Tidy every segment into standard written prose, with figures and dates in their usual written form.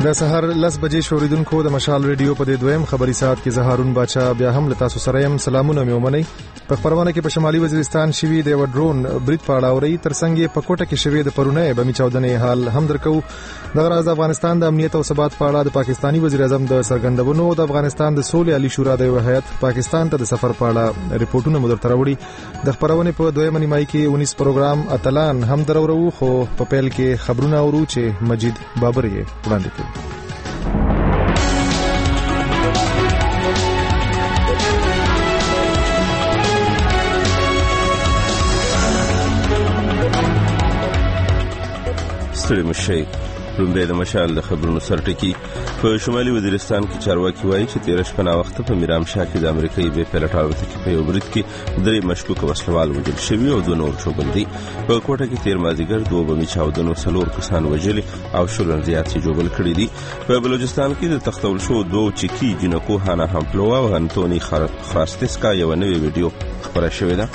د سحر 10 بجې شوریدونکو د مشال ریډیو په دویم خبري ساعت کې زهارون باچا بیا هم لتا سره يم. سلامونه مې ومنئ. په خبرونه کې په شمالي وزیرستان شوی د ډرون برید په اړه اوري، ترڅنګ په کوټه کې شوی د پرونه بمی چاودنې حال هم درکو. د راز افغانستان د امنیت او ثبات په اړه د پاکستانی وزیر اعظم د سرګندونو د افغانستان د سولې عالی شورا د هیئت پاکستان ته د سفر په اړه ریپورتونه مدر تروړي. د خبرونه په دویمه نیمایي کې 19 پروګرام اتلان هم درورو، خو په پیل کې خبرونه اورو چې مجید بابر یې وړاندې کوي. ستړي مشي لومړی د مشال د خبرونو سرټکی. په شمالي وزیرستان کې چارواکي وایي چې 13 شپه وخت په میرام شاه کې د امریکایي بې پیلوټ الوتکې په یو برید کې 3 مشکوک وسلوال وژل شوي او 2 نور ژوبل دي. په کوټه کې 13 مازدیګر 2 بمي چاودنو 4 کسان وژلي او 10 زیات ژوبل کړي دي. په بلوچستان کې د تختول شو 2 چکی جنکو هانا همپلوا او انټونی خراستسکا یو نوې ویډیو خبره شوې ده.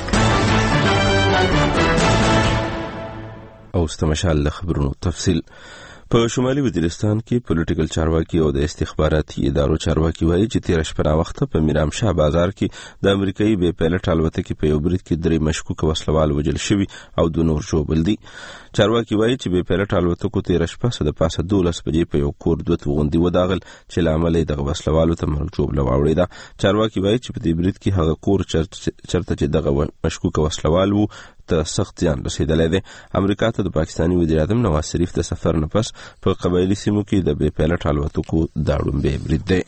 او استمشال د خبرونو تفصیل. په شمالي وزیرستان کې پولیټیکل چارواکي او د استخباراتي ادارو چارواکي وایي چې 13 شپه وخت په میرام شاه بازار کې د امریکایي بې پیلوټ الوتکې په یو برید کې 3 مشکوک وسلوال وژل شوي او 2 نور ژوبل دي. چارواکي وایي چې بې پیلوټ الوتکو 13 شپه د پاسه 12 بجې په یو کور 2 توغندي وداغل چې لامل یې د وسلوالو ته مرګ ژوبله واوړې ده. چارواکي وایي چې په دې برید کې هغه کور چرته چې دغه مشکوک وسلوال وو ته سخت زیان رسیدلی دی. امریکا ته د پاکستانی وزیر اعظم نواز شریف د سفر نه پس په قبایلی سیمو کې د بې پیلوټ الوتکو دا لومړی برید دی.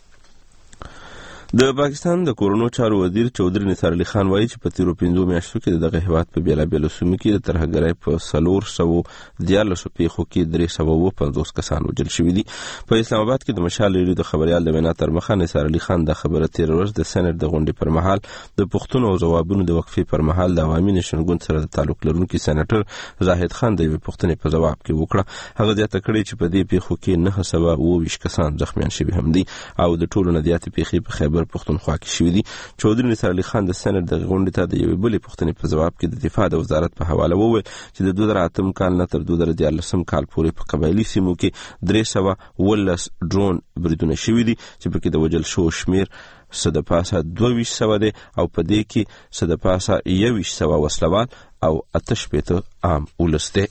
د پاکستان د کورونو چارو وزیر چودري نثار علي خان وایي چې په تیرو 5 میاشتو کې دغه هیواد په بیلابیلو سیمو کې د ترهګرۍ په 414 پیښو کې 350 کسان وژل شوي دي. په اسلام آباد کې د مشال ریډیو د خبريال د وینا تر مخه نثار علي خان د خبره تیر ورځ د سېنات د غونډې پر مهال د پښتون او ځوابونو د وقفې پر مهال د عوامي نشنګون سره د تعلق لرونکي سېناتر زاهد خان د پښتنې په جواب کې وکړه. هغه زیاته کړې چې په دې پیښو کې 922 کسان زخمیان شوي هم دي او د ټولو نه زیاتې پیښې په خیبر پښتونخوا کې شوې دي. چودري نثار علي خان د سېنات د غونډې ته د یوې بلې پوښتنې په جواب کې د دفاع د وزارت په حواله وویل چې د 2008 کال نه تر 2014 کال پورې په قبایلی سیمو کې 319 ډرون بریدونه شوي دي چې پکې د وژل شوو شمیر د پاسه 2200 دی او په دې کې د پاسه 2100 وسلوال او 88 عام ولس دی.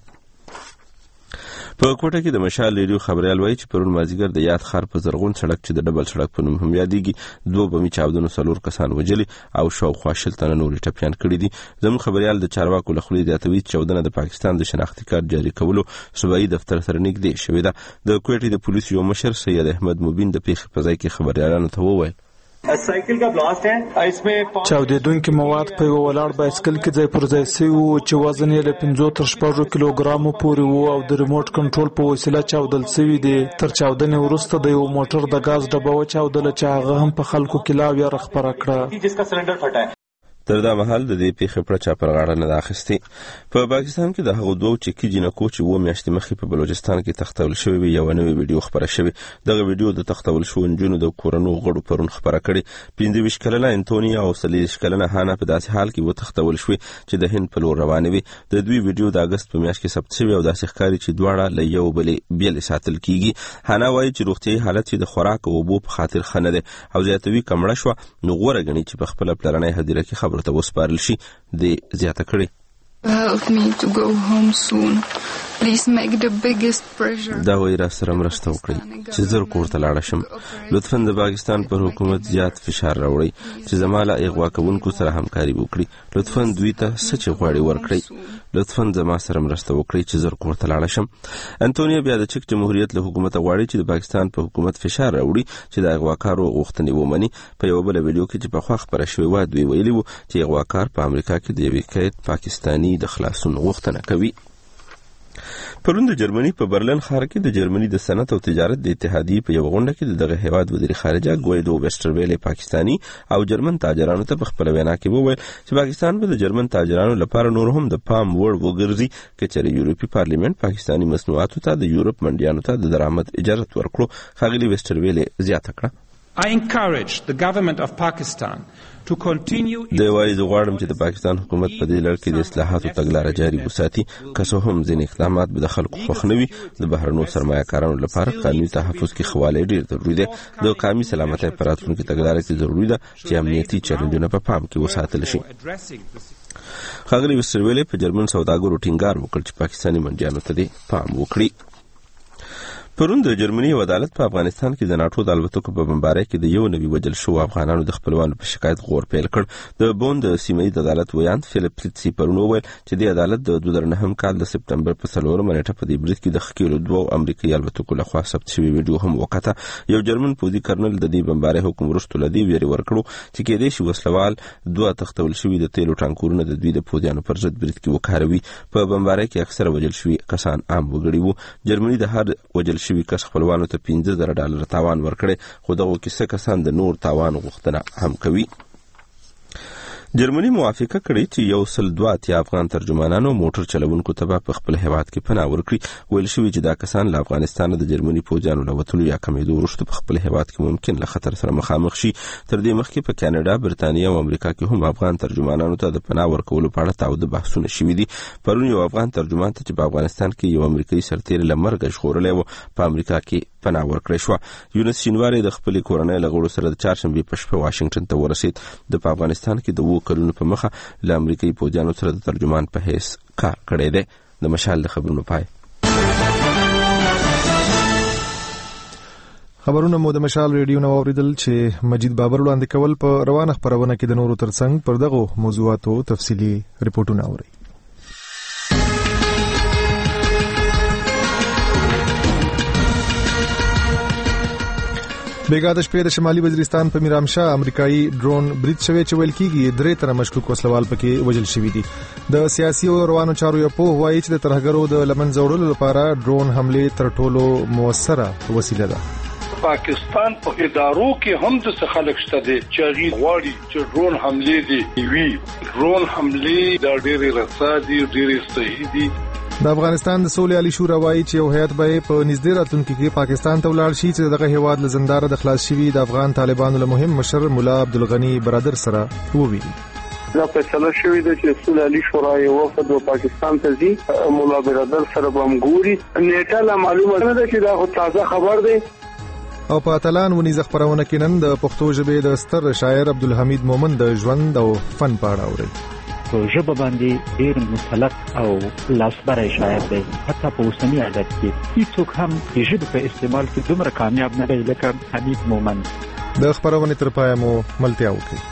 په کوټه کې د مشال ریډیو خبريال وایي چې پرون مازیګر د یاد خار په زرغون سړک چې د ډبل سړک په نوم هم یادېږي 2 بمي چاودنو 4 کسان وژلي او شاوخوا 10 تنه نور ټپيان کړي دي. زموږ خبريال د چارواکو له خولې زیاتوي چې چاودنه د پاکستان د شناختي کارت جاري کولو صوبایي دفتر سره نږدې شوې ده. د کوټې د پولیسو یو مشر سید احمد مبین د پیښې په ځای کې خبريالانو ته وویل साइकिल का ब्लास्ट है. इसमें چاودیدونکي مواد په یو ولاړ بایسکل کې ځای پر ځای شوي وو چې وزن یې له 15 تر 16 کیلوګرامو پورې وو او د ریموټ کنټرول په وسیله چاودل شوي دي. تر چاودنې وروسته د یو موټر د غاز ډبه وچاودله چې هغه هم په خلکو کې لا ویره خپره کړه. जिसका सिलेंडर फटा है. تر دا مهال د دې پیښې پر چا پر غاړه نه اخیستي. په پاکستان کې د هغو 2 چکی جنکو چې و میاشتې مخکې په بلوچستان کې تختول شوی یو نوې ویډیو خبره شوې. دغه ویډیو د تختول شو نجونو د کورونو غړو پرون خبره کړې. 25 کلنه انټونیا او 30 کلنه هانا په داسې حال کې و تختول شوې چې د هند په لور روانې وي. د دوی ویډیو د اگست په میاشت کې ثبت شوی او داسې ښکاري چې دواړه له یو بلې بیل ساتل کیږي. هانا وایي چې روغتیايي حالت د خوراک او اوبو په خاطر خنه ده او زیاتوي کمړه شو نو غوړه غني چې په خپل پلانې هدیره کې خبره ته وسپارل شي. د زیاته کړي Help me to go home soon. Please make the biggest pressure. دا وایي را سره مرسته وکړئ چې زر کور ته لاړ شم. لطفاً د پاکستان پر حکومت زیات فشار راوړئ چې زما له اغوا کوونکو سره همکاري وکړي. لطفاً دوی ته څه چې غواړي ورکړئ. لطفاً زما سره مرسته وکړئ چې زر کور ته لاړ شم. انټونیا بیا د چک جمهوریت له حکومت غواړي چې د پاکستان په حکومت فشار راوړي چې د اغواکارو غوښتنې ومني. په یو بل ویډیو کې چې په خوا خبره شوې و دوی ویلي وو چې اغواکار په امریکا کې د یوې قید پاکستانی د خلاصون غوښتنه کوي. پرون د جرمني په برلین ښار کې د جرمني د صنعت او تجارت د اتحادیې په یو غونډه کې دغه هیواد وزیر خارجه ګویدو ویسټرویل پاکستانی او جرمن تاجرانو ته په خپل وینا کې وویل چې پاکستان به د جرمن تاجرانو لپاره نور هم د پام وړ وګرځي چې چېرې یورپي پارلیمنت پاکستانی مصنوعاتو ته د یورپ منډیانو ته د درآمد اجازه ورکړو. ښاغلي ویسټرویل زیاته کړه I encourage the government of Pakistan to continue. د وایي زه غواړم چې د پاکستان حکومت په دې لړ کې د اصلاحاتو تګلاره جاري وساتي، که څه هم ځینې اقدامات به د خلکو خوښ نه وي. د بهرنیو سرمایه‌کارانو لپاره قانوني تحفظ کې خواله ډیر ضروري ده. د قومي سلامتۍ په راتلونکي تګلاره کې ضروري ده چې امنیتي چیلنجونه په پام کې وساتل شي. ښاغلي ویسټرویلې په جرمن سوداګرو ټینګار وکړ چې پاکستاني منډیانو ته دې پام وکړي. پرون د جرمني عدالت په افغانستان کې د ناتو د الوتکو په بمبارۍ کې د یو نوي وژل شو افغانانو د خپلوانو په شکایت غور پیل کړ. د بوند سیمه ییز عدالت ویاند فلیپ پلیتسی پرون وویل چې د عدالت د 2009 کال د سپتمبر په 4 نیټه په دې برید کې د خکېلو دوه امریکایي الوتکو لخوا ثبت شوی ویډیو هم وکړه. یو جرمن پوځي کرنل د دې بمبارۍ حکم وروسته لدی ویری ورکړو چې کېدې شي وسلوال دوه تختول شوی د تیلو ټانکورونه د دوی د پوځیانو پر ضد برید کې وکاروي. په بمبارۍ کې اکثره وژل شوي کسان عام وګړي وو. جرمني د هر وژل شوي کس خپلوانو ته $15,000 تاوان ورکړي، خو دغه کیسه کسان د نور تاوان غوښتنه هم کوي. جرمني موافقه کړې چې 102 افغان ترجمانانو موټر چلوونکو ته په خپل هیواد کې پناه ورکړي. ویل شوی چې دا کسان له افغانستان د جرمني پوځیانو له وتلو یا کمېدو وروسته په خپل هیواد کې ممکن له خطر سره مخامخ شي. تر دې مخکې په کاناډا، برتانیا او امریکا کې هم افغان ترجمانانو ته د پناه ورکولو په اړه تاوده بحثونه شوي دي. پرون یو افغان ترجمان ته چې په افغانستان کې یو امریکایي سرتیری له مرګه ژغورلی و په امریکا کې پناه ورکړی شوه. یونس شینواری د خپلې کورنۍ له غړو سره د چهارشنبې په شپه واشنګټن ته ورسېد. د په افغانستان کې د 2 کلونو په مخه له امریکایي پوځیانو سره د ترجمان په حیث کار کړی دی. د مشال د خبرونو پای. خبرونه مو د مشال ریډیو نو اوریدل چې مجید بابر وړاندې کول. په روانه خبرونه کې د نورو ترڅنګ پر دغه موضوعاتو تفصیلی ریپورتونه اوري. بیګا د شپې د شمالي وزیرستان په میرامشاه امریکایي ډرون برید شوی چې ویل کېږي 3 تنه مشکوک وسلوال پکې وژل شوي دي. د سیاسي او روانو چارو یو په وایي چې د ترهګرو د لمن زوړلو لپاره ډرون حمله تر ټولو موثره وسیله ده. پاکستان په ادارو کې هم د خلک شته دي چې غواړي چې ډرون حمله دي وی. ډرون حمله د ډېرې رسادي ډېرې صحیح دي. د افغانستان د سولې عالی شورا وایي چې یو هیئت به په نږدې راتلونکي کې پاکستان ته ولاړ شي چې دغه هیواد له زندانه د خلاص شوي د افغان طالبانو له مهم مشر مولا عبدالغنی برادر سره وویني. دا فیصله شوې ده چې سولې عالی شورا یو وفد پاکستان ته ځي، مولا برادر سره به هم ګوري. نیټه لا معلومه نه ده چې دا خو تازه خبر دی. او په اتلان ونیزه خبرونه کې نن د پښتو ژبې د ستر شاعر عبدالحمید مومن د ژوند او فن په اړه اوري. په ژبه باندې ډېر مسلط او لاسبری شاعر دی. حتی په اوسني ادب کې هیڅوک هم د ژبې په استعمال کې دومره کامیاب نه دی لکه حمید مومن. د خبرونې تر پایه مو ملتیا وکړي.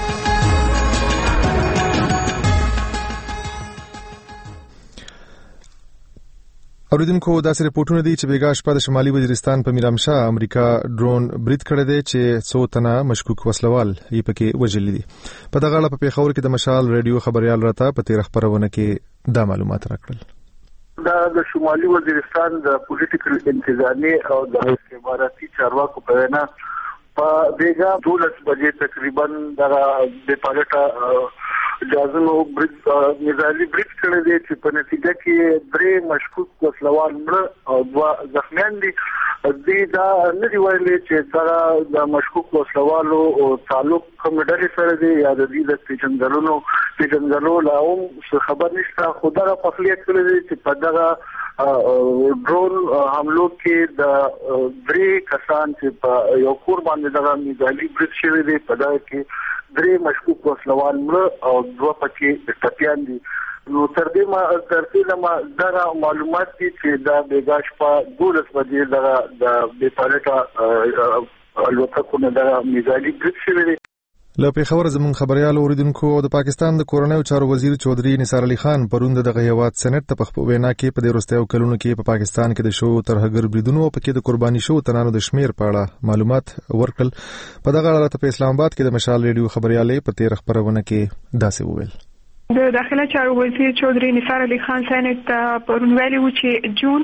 اوریدونکو داسې ریپورتونه دي چې بیګا شپه د شمالي وزیرستان په میرامشاه امریکا ډرون برید کړی دی چې 100 تنه مشکوک وسلوال یې پکې وژلي دي. په دغه اړه په پیښور کې د مشال ریډیو خبريال راته په تیر خبرونه کې دا معلومات راکړل. دا د شمالي وزیرستان د پولیټیکل انتظامی او د استخباراتي چارواکو په وینا په بیګا 12 بجې تقریبا د پالټا جازنو برید نزالی برید کړی دی چې په نتیجه کې 3 مشکوک وسلوال مړه او 2 زخمیان دي. دا نه دی ویلي چې سره د مشکوک وسلوالو تعلق کوم ډلې سره دی یا د دې د پیژندلو لا هم خبر نشته. خو دا په خلیه کړی دی چې په دغه ډرون حملو کې د 3 کسان چې په یو کور باندې دغه نزالی برید شوی دی په دا کې 3 مشکوک وسلوال مړه او 2 پکې ټپیان دي. نو تر دې ما دا معلومات دي چې دا بیګا شپه 12 بجې د بیپالټا الوتکو نه د میزایلي برید شوی دی. له پیښور زموږ خبريال اوریدونکو د پاکستان د کورنیو چارو وزیر چودري نثار علي خان پرون دغه هیواد سېنات ته په وینا کې په دې وروستیو کلونو کې په پاکستان کې د شو ترهګر بریدونو په کې د قرباني شو تنانو د شمیر په اړه معلومات ورکړل. په دغه اړه په اسلام آباد کې د مشال ریډیو خبريالې په تیر خبرونه کې داسې وویل. د داخله چارو وزیر چودري نثار علي خان صاحب پرون ویلي و چې جون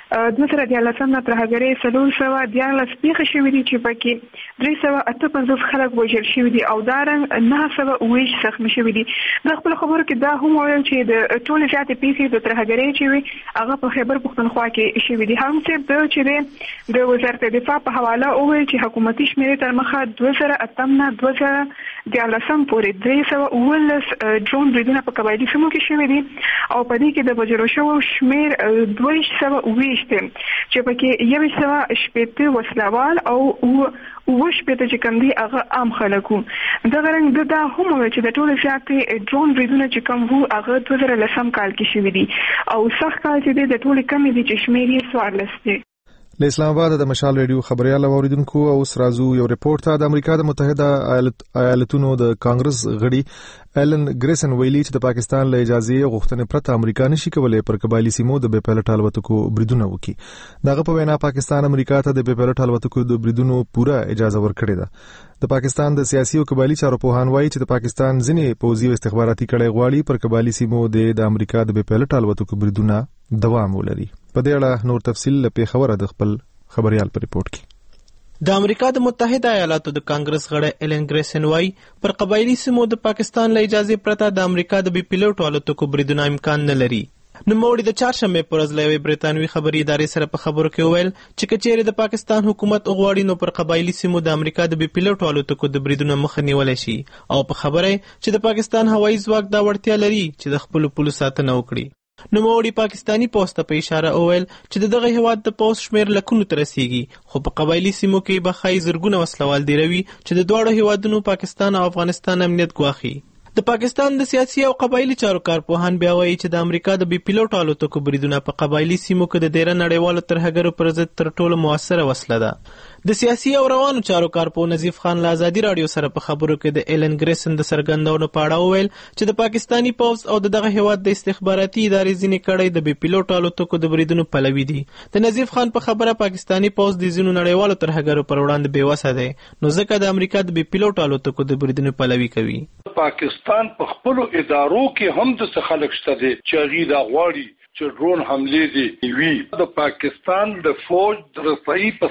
2014 نه ترهګرۍ 414 پیښې شوې دي چې پکې 358 خلک وژل شوي دي او دا رنګ 920 زخمي شوي دي. د خپل خبرو کې دا هم ویل چې د ټولې زیاتې پیښې د ترهګرۍ چې وي هغه په خیبر پښتونخوا کې شوي دي. هم چې د وزارت دفاع په حواله وویل چې حکومتي شمیرې تر مخه 2008 نه 2014 پورې 319 ډرون بریدونه په قبایلي سیمو کې شوي دي او په دې کې د وژلو شویو شمیر 220 چې پکې 180 وسلوال او 20 چې کوم دي هغه عام خلکو. دغه رنګ دا هم وایي چې د ټولو زیاتې ډرون بریدونه چې کوم وو هغه 2010 کال کې شوي دي او سخت کال چې د ټولو کمې دي چې شمیر یې 14 دي. له اسلام آباد د مشال ریډیو خبريال اوریدونکو او سرازو یو ریپورت ته د امریکا د متحده ایالاتونو د کانګرس غړي ایلن ګریسن ویلي چې د پاکستان له اجازه غوښتنې پرته امریکا نشي کولای پر قبایلی سیمو د بې پایلټ الوتکو بریدونه وکړي. دغه په وینا پاکستان امریکا ته د بې پایلټ الوتکو د بریدونو پوره اجازه ورکړې ده. د پاکستان د سیاسي او قبایلی چارو پوهان وایي چې د پاکستان ځینې پوځي او استخباراتي کړۍ غواړي پر قبایلی سیمو د امریکا د بې پایلټ الوتکو بریدونه دوام ولري. په دې اړه نور تفصیل له پیښور د خپل خبريال په ریپورت کې. د امریکا د متحده ایالاتو د کانګرس غړی ایلن ګریسن وايي پر قبایلی سیمو د پاکستان له اجازه پرته د امریکا د بي پیلوټ الوتکو بریدونه امکان نه لري. نوموړي د چهارشنبه پر ورځ له برتانوي خبري ادارې سره په خبرو کې وویل چې کچېره د پاکستان حکومت غواړي نو پر قبایلی سیمو د امریکا د بي پیلوټ الوتکو د بریدونه مخه نیول شي او په خبره چې د پاکستان هوایي ځواک دا وړتیا لري چې د خپل پولیسو ساتنه وکړي. نوموړي پاکستانی پوسټ ته په اشاره وویل چې دغه هیواد د پوس شمیر لکونو ته رسیږي خو په قبایلی سیمو کې به خای زرګونه وسلوال دیروي چې د دوه هیوادونو پاکستان او افغانستان امنیت ګواخي. د پاکستان د سیاسي او قبایلی چارو کارپوهان بیا وایي چې د امریکا د بي پیلوټ الوتکو بریدونه په قبایلی سیمو کې د ډیره نړیوالو ترهګرو پر ضد تر ټولو موثره وسله ده. د سیاسي او روانو چارو کارپوه نظیف خان له ازادي رادیو سره په خبرو کې د ایلن ګریسن د سرګندونو په اړه وویل چې د پاکستانی پوځ او دغه هیواد د استخباراتي ادارې ځینې کړۍ د بي پیلوټ الوتکو د بریدونو پلوي دي. د نظیف خان په خبره پاکستانی پوځ د ځینو نړیوالو ترهګرو پر وړاندې بېوسه دی نو ځکه د امریکا د بي پیلوټ الوتکو د بریدونو پلوي کوي. پاکستان په خپل ادارو کې هم د خلک شته دي چې غیدا غواړي چې ډرون حملې دي وی. د پاکستان د فوج د رسۍ په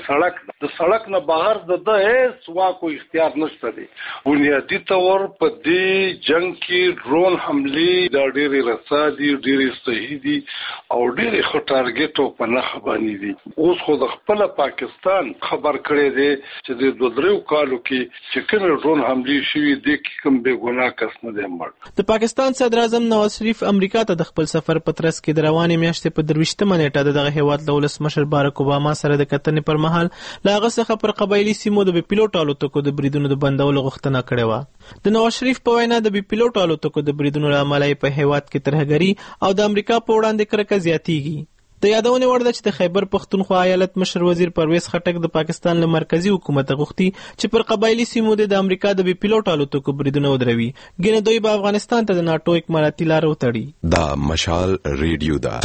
سړک نه بهر د هیڅ واکو اختیار نشته دي. بنیادی تور په دې جنگ کې ډرون حملې د ډېرې رسادي ډېرې صحیح دي او ډېرې ښه ټارګټ او په نښه باندې دي. اوس خو د خپل پاکستان خبر کړی دی چې د 2-3 کالو کې چې کوم ډرون حملې شوي دي کې کوم بې ګناه کس نه دی مړ. د پاکستان صدر اعظم نواز شریف امریکا ته د خپل سفر په ترڅ کې روانې میاشتې په 23 نیټه دغه هیواد له ولسمشر بارک اوباما سره د کتنې پر مهال له هغه څخه پر قبایلی سیمو د بي پیلوټ الوتکو د بریدونو د بندولو غوښتنه کړې وه. د نواز شریف په وینا د بي پیلوټ الوتکو د بریدونو له امله په هیواد کې ترهګري او د امریکا په وړاندې کرکه زیاتیږي. د یادونې وړ ده چې د خیبر پښتونخوا ایالت مشر وزیر پرویز خټک د پاکستان له مرکزی حکومت غوښتي چې پر قبایلی سیمو د امریکا د بي پیلوټ الوتکو بریدونه ودروي ګینه دوی به افغانستان ته د ناتو اکمالاتي لار وتړي. دا مشال ریډیو دا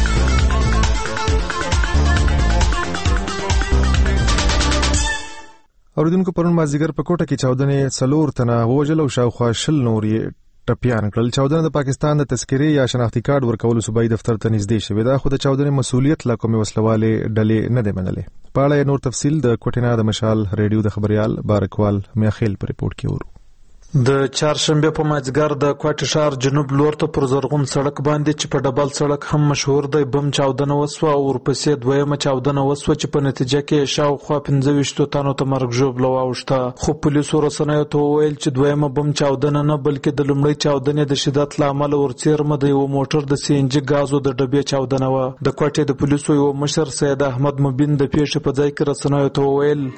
اوریدونکو پرون مازیګر په کوټه کې چاودنې 4 تنه وژل او شاوخوا 20 نور ټپیان کړل. چاودنه د پاکستان د تذکرې یا شناختی کارت ورکولو صوبایي دفتر ته نږدې شوې ده خو د چاودنې مسؤلیت لا کومې وسلوالې ډلې نه دی منلې. په اړه نور تفصیل د کوټینا د مشال ریډیو د خبريال بارکوال میاخیل په ریپورت کې ورو. د چهارشنبه په مازیګر د کوټ ښار جنوب لور ته پر زرغون سړک باندې چې په ډبل سړک هم مشهور دی بم چاودنه وسوه او ورپسې دویمه چاودنه وسوه چې په نتیجه کې شاوخوا 25 تنو ته مرګ ژوبله واوښته. خو پولیسو رسنیو ته وویل چې دویمه بم چاودنه نه بلکې د لومړۍ چاودنې د شدت له امله ورڅیرمه د یو موټر د CNG غازو د ډبې چاودنه وه. د کوټې د پولیسو یو مشر سید احمد مبین د پیښې په ځای کې رسنیو ته وویل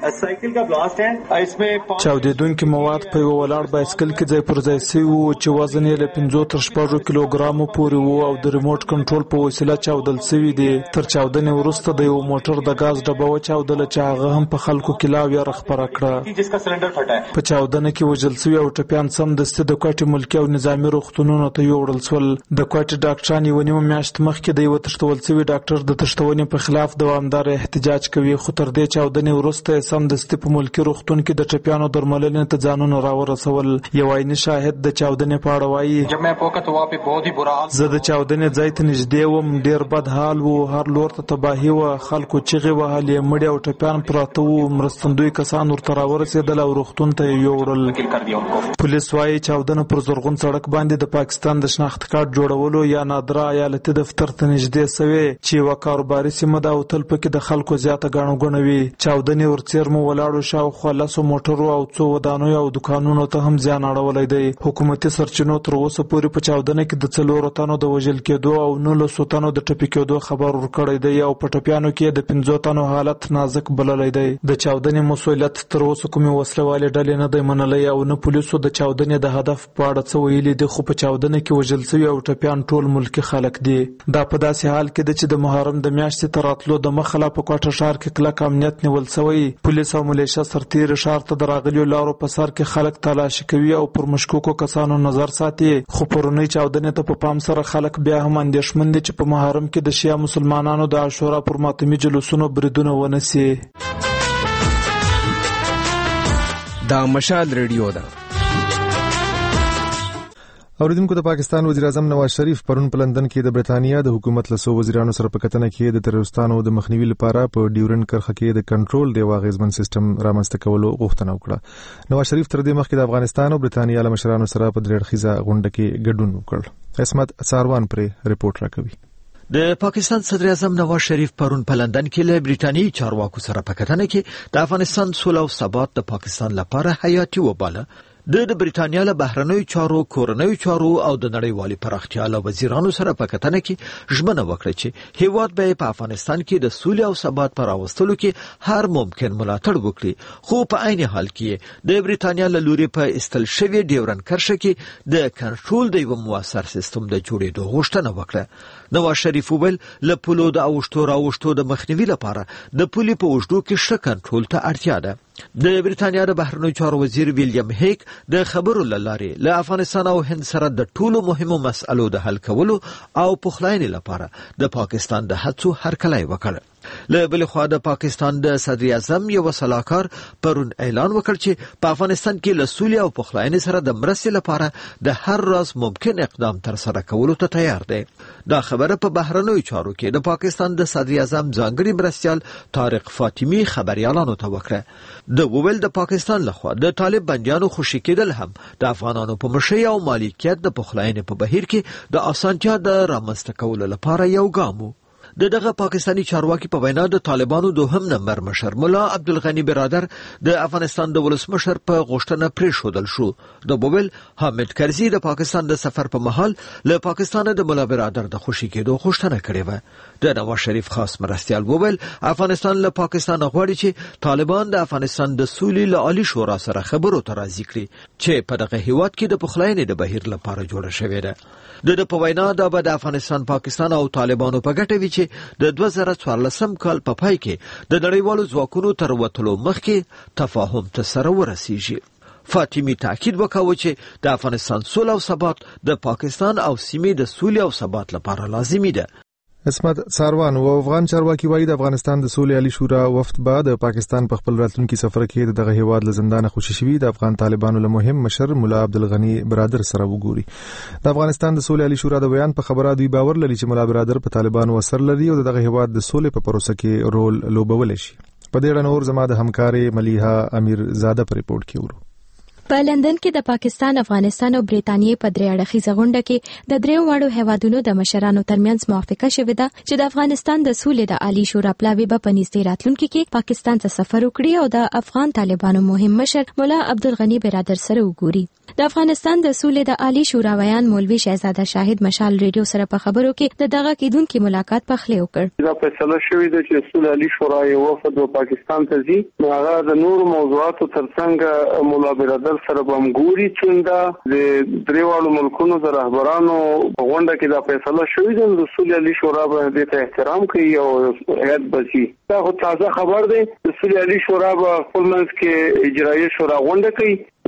چاودېدونکي مواد په یو ولاړ بایسکل کې ځای پر ځای شوي وو چې وزن یې له 5 تر 6 کیلوګرامو پورې وو او د ریموټ کنټرول په وسیله چاودل شوي دي. تر چاودنې وروسته د یو موټر د غاز ډبه وچاودله چې هغه هم په خلکو کې لا ویره خپره کړه. په چاودنه کې وژل شوي او ټپیان سمدستي د کوټې ملکي او نظامي روغتونونو ته یوړل شول. د کوټې ډاکټران یوه نیمه میاشت مخکې د یوه تښتول شوي ډاکټر د تښتونې په خلاف دوامداره احتجاج کوي خو تر دې چاودنې وروسته یې سمدستي په ملکي روغتون کې د ټپیانو درملنې ته ځانونه راورسول. وکړل. یو عیني شاهد د چاودنې په اړه وایي زه د چاودنې ځای ته نږدې وم، ډیر بد حال و، هر لور ته تباهي و، خلکو چغې وهلې، مړي او ټپیان پراته وو، مرستندوی کسان ورته راورسېدل او روغتون ته یې یوړل. پولیس وایي چاودنه پر زرغون سړک باندې د پاکستان د شناخت کارت جوړولو یا نادره ایالتي دفتر ته نږدې سوې چې یوه کاروباري سیمه ده او تل پکې د خلکو زیاته ګڼه ګوڼه وي. چاودنې ورڅېرمو ولاړو شاوخوا 10 موټرو او څو ودانیو او دکانونو ته هم زیان اړولی دی. حکومتي سرچینو تر اوسه پورې په چاودنه کې د 4 تنو د وژل کېدو او 19 تنو د ټپي کېدو خبر ورکړی دی او په ټپیانو کې د 15 تنو حالت نازک بللی دی. د چاودنې مسؤلیت تر اوسه کومې وسلوالې ډلې نه دی منلی او نه پولیسو د چاودنې د هدف په اړه څه ویلي دي، خو په چاودنه کې وژل شوي او ټپیان ټول ملکي خلک دي. دا په داسې حال کې ده چې د محرم د میاشتې تر راتلو د مخه لا په کوټه ښار کې کلک امنیت نیول شوی. پولیس او ملیشه سرتېري ښار ته د راغلیو لارو په سر کې خلک تلاشي کوي او پر مشکوکو کسانو نظر ساتي. خو پرونۍ چاودنې ته په پام سره خلک بیا هم اندېښمن دي چې په محرم کې د شیعه مسلمانانو د عاشورا پر ماتمي جلوسونو بریدونه ونه سي. دا مشال ریډیو ده. اوریدونکو، د پاکستان وزیر اعظم نواز شریف پرون په لندن کې د برتانیا د حکومت له څو وزیرانو سره په کتنه کې د تروریستانو د مخنیوي لپاره په ډیورنډ کرښه کې د کنټرول د اغیزمن سیستم رامنځته کولو غوښتنه وکړه. نواز شریف تر دې مخکې د افغانستان او برتانیا له مشرانو سره په درېړخیزه غونډه کې ګډون وکړ. عصمت ساروان پرې رپورټ راکوي. د پاکستان صدر اعظم نواز شریف پرون په لندن کې له بریټانیایی چارواکو سره په کتنه کې د افغانستان سوله او ثبات د پاکستان لپاره حیاتي وباله. د برتانیا له بهرنیو چارو، کورنیو چارو او د نړیوالي پراختیا له وزیرانو سره په کتنه کې ژمنه وکړه چې هیواد به په افغانستان کې د سولې او ثبات پر راوستلو کې هر ممکن ملاتړ وکړي. خو په عین حال کې د برتانیا له لوري په استل شوی ډیورنډ کرښه کې د کنټرول د یو موثر سیستم د جوړېدو غوښتنه وکړه. نواز شریف وویل له پولو د اوښتو د مخنیوي لپاره د پولې په اوږدو کې ښه کنټرول ته اړتیا ده. د برتانیا د بهرنیو چارو وزیر ویلیام هیک د خبرو لارې له افغانستان او هند سره د ټولو مهمو مسألو د حل کولو او پخلاینې لپاره د پاکستان د هڅو هرکلی وکړ. له بل خوا د پاکستان د صدر اعظم یو صلاحکار پرون اعلان وکړ چې په افغانستان کې له سولې او پخلاینې سره د مرستې لپاره د هر راز ممکن اقدام تر سره کولو ته تیار دی. دا خبره په بهرنیو چارو کې د پاکستان د صدر اعظم ځانګړي مرستیال طارق فاطمی خبريالانو ته وکړه. د وویل د پاکستان لخوا د طالب بندیانو خوشی کېدل هم د افغانانو په مشرۍ او مالکیت د پخلاینې په بهیر کې د اسانتیا د رامنځته کولو لپاره یو ګام و. دغه پاکستانی چارواکي په وینا د طالبانو دوهم نمبر مشر مولا عبدالغنی برادر د افغانستان د ولسمشر په غوښتنه پریښودل شو. د بوبل حامد کرزي د پاکستان د سفر په مهال له پاکستان د مولا برادر د خوشی کېدو غوښتنه کړې و. د نواز شریف خاص مرستیال بوبل افغانستان له پاکستان غواړي چې طالبان د افغانستان د سولې له عالی شورا سره خبرو ته راضي کړي چې په دغه هیواد کې د پخلاینې د بهیر لپاره جوړه شوې ده. د په وینا د افغانستان، پاکستان او طالبانو په ګټه وی چې د 2014 کال په پای کې د نړیوالو ځواکونو تر وتلو مخکې تفاهم ته سره ورسیږي. فاطمی تاکید وکاوه چې د افغانستان سوله او ثبات د پاکستان او سیمې د سولې او ثبات لپاره لازمي ده. عصمت ساروان و افغان چارواکي وایي د افغانستان د سولې عالی شورا وفد بعد د پاکستان په خپل راتلونکي سفر کې دغه هیواد له زندانه خوشی شوی د افغان طالبانو له مهم مشر مولا عبدالغنی برادر سره وګوري. د افغانستان د سولې عالی شورا د بیان په خبره دوی باور لري چې مولا برادر په طالبانو اثر لري او دغه هیواد د سولې په پروسه کې رول لوبول شي. په دې اړه نور زما د همکارې ملیحه امیر زاده په ریپورت کې ورو. په لندن کې د پاکستان، افغانستان او برتانیې په درې اړخیزه غونډه کې د دریو واړو هیوادونو د مشرانو ترمنځ موافقه شوې ده چې د افغانستان د سولې د عالی شورا پلاوی به په نږدې راتلونکي کې پاکستان ته سفر وکړي او د افغان طالبانو مهم مشر مولا عبدالغنی برادر سره وګوري. د افغانستان د سولې د عالی شورا ویان مولوي شهزاده شاهد مشال ریډیو سره په خبرو کې دغه کېدونکو ملاقات په خله وکړ. دا فیصله شوې ده چې سولې عالی شورا یو وفد په پاکستان ته ځي. هغه د نور موضوعاتو ترڅنګ مولا برادر سره به ګوري چې دا د دریوالو ملکونو د رهبرانو په غونډه کې دا فیصله شوې ده چې سولې عالی شورا به د احترام کوي او هیئت بچي. دا خو تازه خبر دی. د سولې عالی شورا په خپل منځ کې اجرایي شورا غونډه کوي.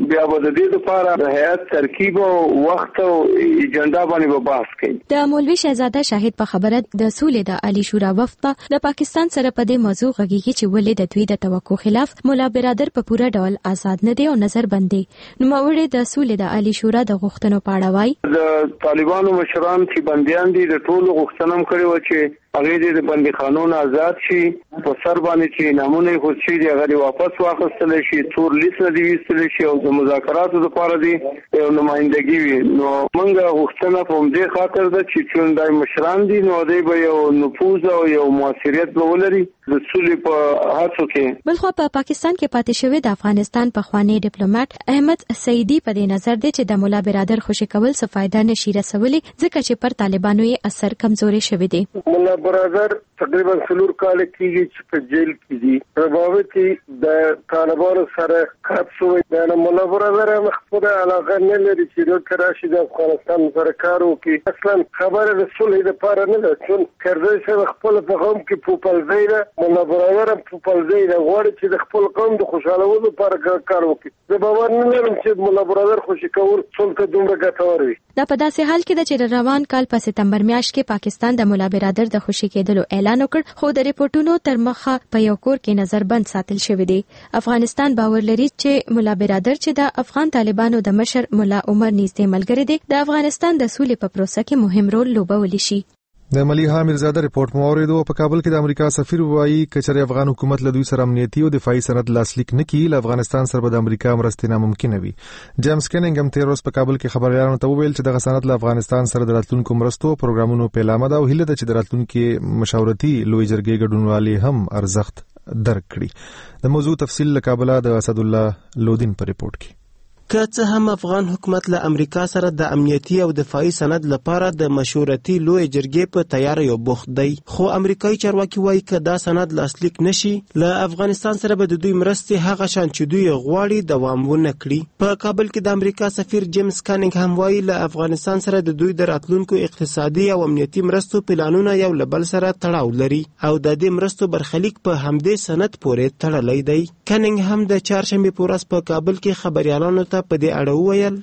بیا به د دې لپاره د هیئت ترکیب او وخت او ایجنډا باندې بحث کوي. د مولوي شهزاده شاهد په خبره د سولې د عالی شورا وفد د پاکستان سره په دې موضوع غږیږي چې ولې د دوی د توقع خلاف مولا برادر په پوره ډول آزاد نه دی او نظر بند دی. نو موري د سولې د عالی شورا د غوښتنو په اړه وایي د طالبانو مشران چې بنديان دي د ټولو غوښتنه کړې و چې هغه د بندي قانون آزاد شي، په سر باندې چې نمونه خو شي دی هغه واپس واخیستل شي، تور لیست دی وستل شي او د مذاکراتو لپاره دی یو نمائندګي وي. نو موږ غوښتنه په دې خاطر ده چې څنګه مشران دي نو دوی به یو نفوذ او یو موثریت ولري د سولې په هڅو کې. بلخو په پاکستان کې پاتې شوی د افغانستان پخوانی ډیپلوماټ احمد سعیدی په دې نظر دی چې د مولا برادر خوشی کول څه فائدہ نشي رسولي ځکه چې پر طالبانو یې اثر کمزوري شوی دی. مولا برادر تقریبا 4 کال کېږي چې په جیل کې دي. رباوتي د طالبانو سره خاص شوی د مولا برادر خپل علاقه نه لري چې د کراشي د افغانستان سره کار وکړي. اصلا خبره د صلح لپاره نه ده چې کړدای شي خپل په قوم کې پوپلځي ده. مولا برادر پوپلځي ده غواړي چې د خپل قوم د خوشالولو لپاره کار وکړي. زه باور نه لرم چې مولا برادر خوشي کول څومره دومره ګټور وي. دا په داسې حال کې ده چې روان کال په سپتمبر میاشت کې پاکستان د مولا برادر د خوشي کېدلو اعلان وکړ، خو د ریپورتونو تر مخه په یو کور کې نظر بند ساتل شوی دی. افغانستان باور لري چې مولا برادر چې د افغان طالبانو د مشر مولا عمر نږدې ملګری دی د افغانستان د سولې په پروسه کې مهم رول لوبولی شي. د مليحه میرزاده ریپورت مو اوریدو. په کابل کې د امریکا سفیر وایي کچره افغان حکومت له دوی سره امنیتي او دفاعي سند لاسلیک نه کړي له افغانستان سره به د امریکا مرستې ناممکن وي. جیمز کیننګ هم تیر ورځ په کابل کې خبريالانو ته وویل چې د سند له افغانستان سره د راتلونکو مرستو پروګرامونو په لامه ده او هیله ده چې د راتلونکو مشاورتي لوی جرګې ګډونوالي هم ارزښت درک کړي. د موضوع تفصیل له کابل د اسد الله لودین په ریپورت کې. که څه هم افغان حکومت له امریکا سره د امنیتي او دفاعي سند لپاره د مشورتي لوی جرګې په تیاری او بوخت دی، خو امریکایي چارواکي وایي که دا سند لاسلیک نشي له افغانستان سره به د دوی مرستې هغه شان چې دوی غواړي دوام ونه کړي. په کابل کې د امریکا سفیر جیمز کانینګ هم وایي له افغانستان سره د دوی د راتلونکو اقتصادي او امنیتي مرستو پلانونه یو له بل سره تړاو لري او د دې مرستو برخلیک په همدې سند پورې تړلی دی. کانینګ هم د چهارشنبې په ورځ په کابل کې خبريالانو ته په دې اړه وویل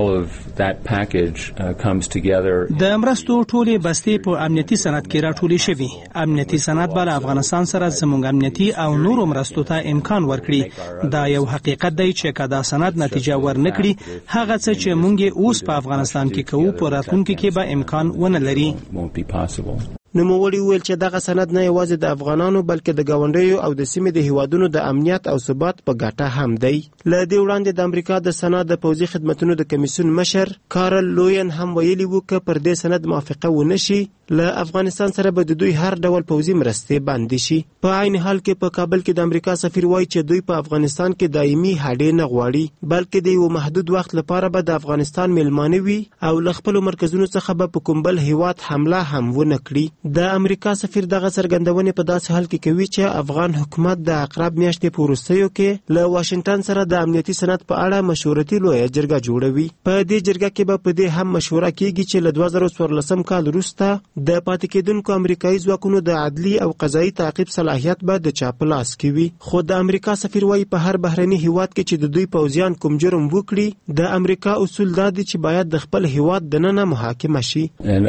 د مرستو ټولې بستې په امنیتي سند کې راټولې شوي. امنیتي سند به افغانستان سره زموږ امنیتي او نورو مرستو ته امکان ورکړي. دا یو حقیقت دی چې کدا سند نتیجه ورنکړي هغه څه چې موږ اوس په افغانستان کې کوو په راتلونکي کې به امکان ونه لري. نوموړي وویل چې دغه سند نه یوازې د افغانانو بلکې د ګاونډیو او د سیمې د هیوادونو د امنیت او ثبات په ګټه هم دی. له دې وړاندې د امریکا د سنا د پوځي خدمتونو د کمیسیون مشر کارل لوین هم ویلي وو که پر دې سند موافقه ونه شي له افغانستان سره به د دوی هر ډول پوځي مرستې بندي شي. په عین حال کې په کابل کې د امریکا سفیر وایي چې دوی په افغانستان کې دایمي هډې نه غواړي بلکې د یو محدود وخت لپاره به د افغانستان میلمانه وي او له خپل مرکزونو څخه به په کوم بل هیواد حمله هم ونه کړي. د امریکا سفیر دغه څرګندونې په داسې حال کې کوي چې افغان حکومت د عقرب میاشتې په وروستیو کې له واشنگټن سره د امنیتي سند په اړه مشورتي لویه جرګه جوړوي. په دې جرګه کې به په دې هم مشوره کیږي چې له 2014 کال وروسته د پاتې کېدونکو امریکایي ځواکونو د عدلي او قضایي تعقیب صلاحیت به د چا په لاس کې وي. خو د امریکا سفیر وایي په هر بهرني هیواد کې چې د دوی پوځیان کوم جرم وکړي د امریکا اصول دا دي چې باید د خپل هیواد دننه محاکمه شي.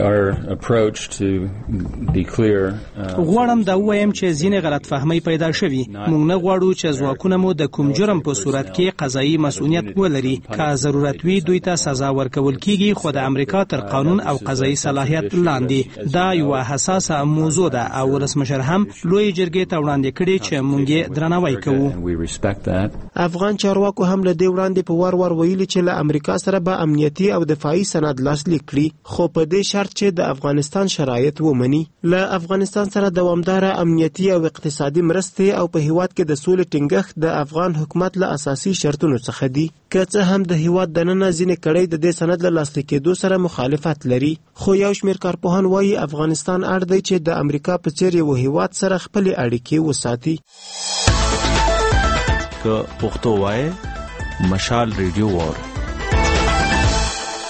غواړم دا ووایم چې ځینې غلط فهمۍ پیدا شوي. موږ نه غواړو چې ځواکونه مو د کوم جرم په صورت کې قضایي مسؤلیت ولري. که ضرورت وي دوی ته سزا ورکول کیږي خو د امریکا تر قانون او قضایي صلاحیت لاندې. دا یو حساسه موضوع ده او ولسمشر هم لوی جرګې ته وړاندې کړي چې موږ درناوی کوو. افغان چارواکو هم له دې وړاندې په وار ویلي چې له امریکا سره به امنیتي او دفاعي سند لاسلیک کړي خو په دې شرط چې د افغانستان شرایط ومني. له افغانستان سره دوامداره امنیتي او اقتصادي مرستې او په هیواد کې د سولې ټینګښت د افغان حکومت له اساسي شرطونو څخه دي. که څه هم د هیواد دننه ځینې کړۍ د دې سند له لاسلیک کېدو سره مخالفت لري خو یو شمېر کارپوهان وایي افغانستان اړ دی چې د امریکا په څېر یو هیواد سره خپلې اړیکې وساتي. که پښتو وایي مشال ریډیو وور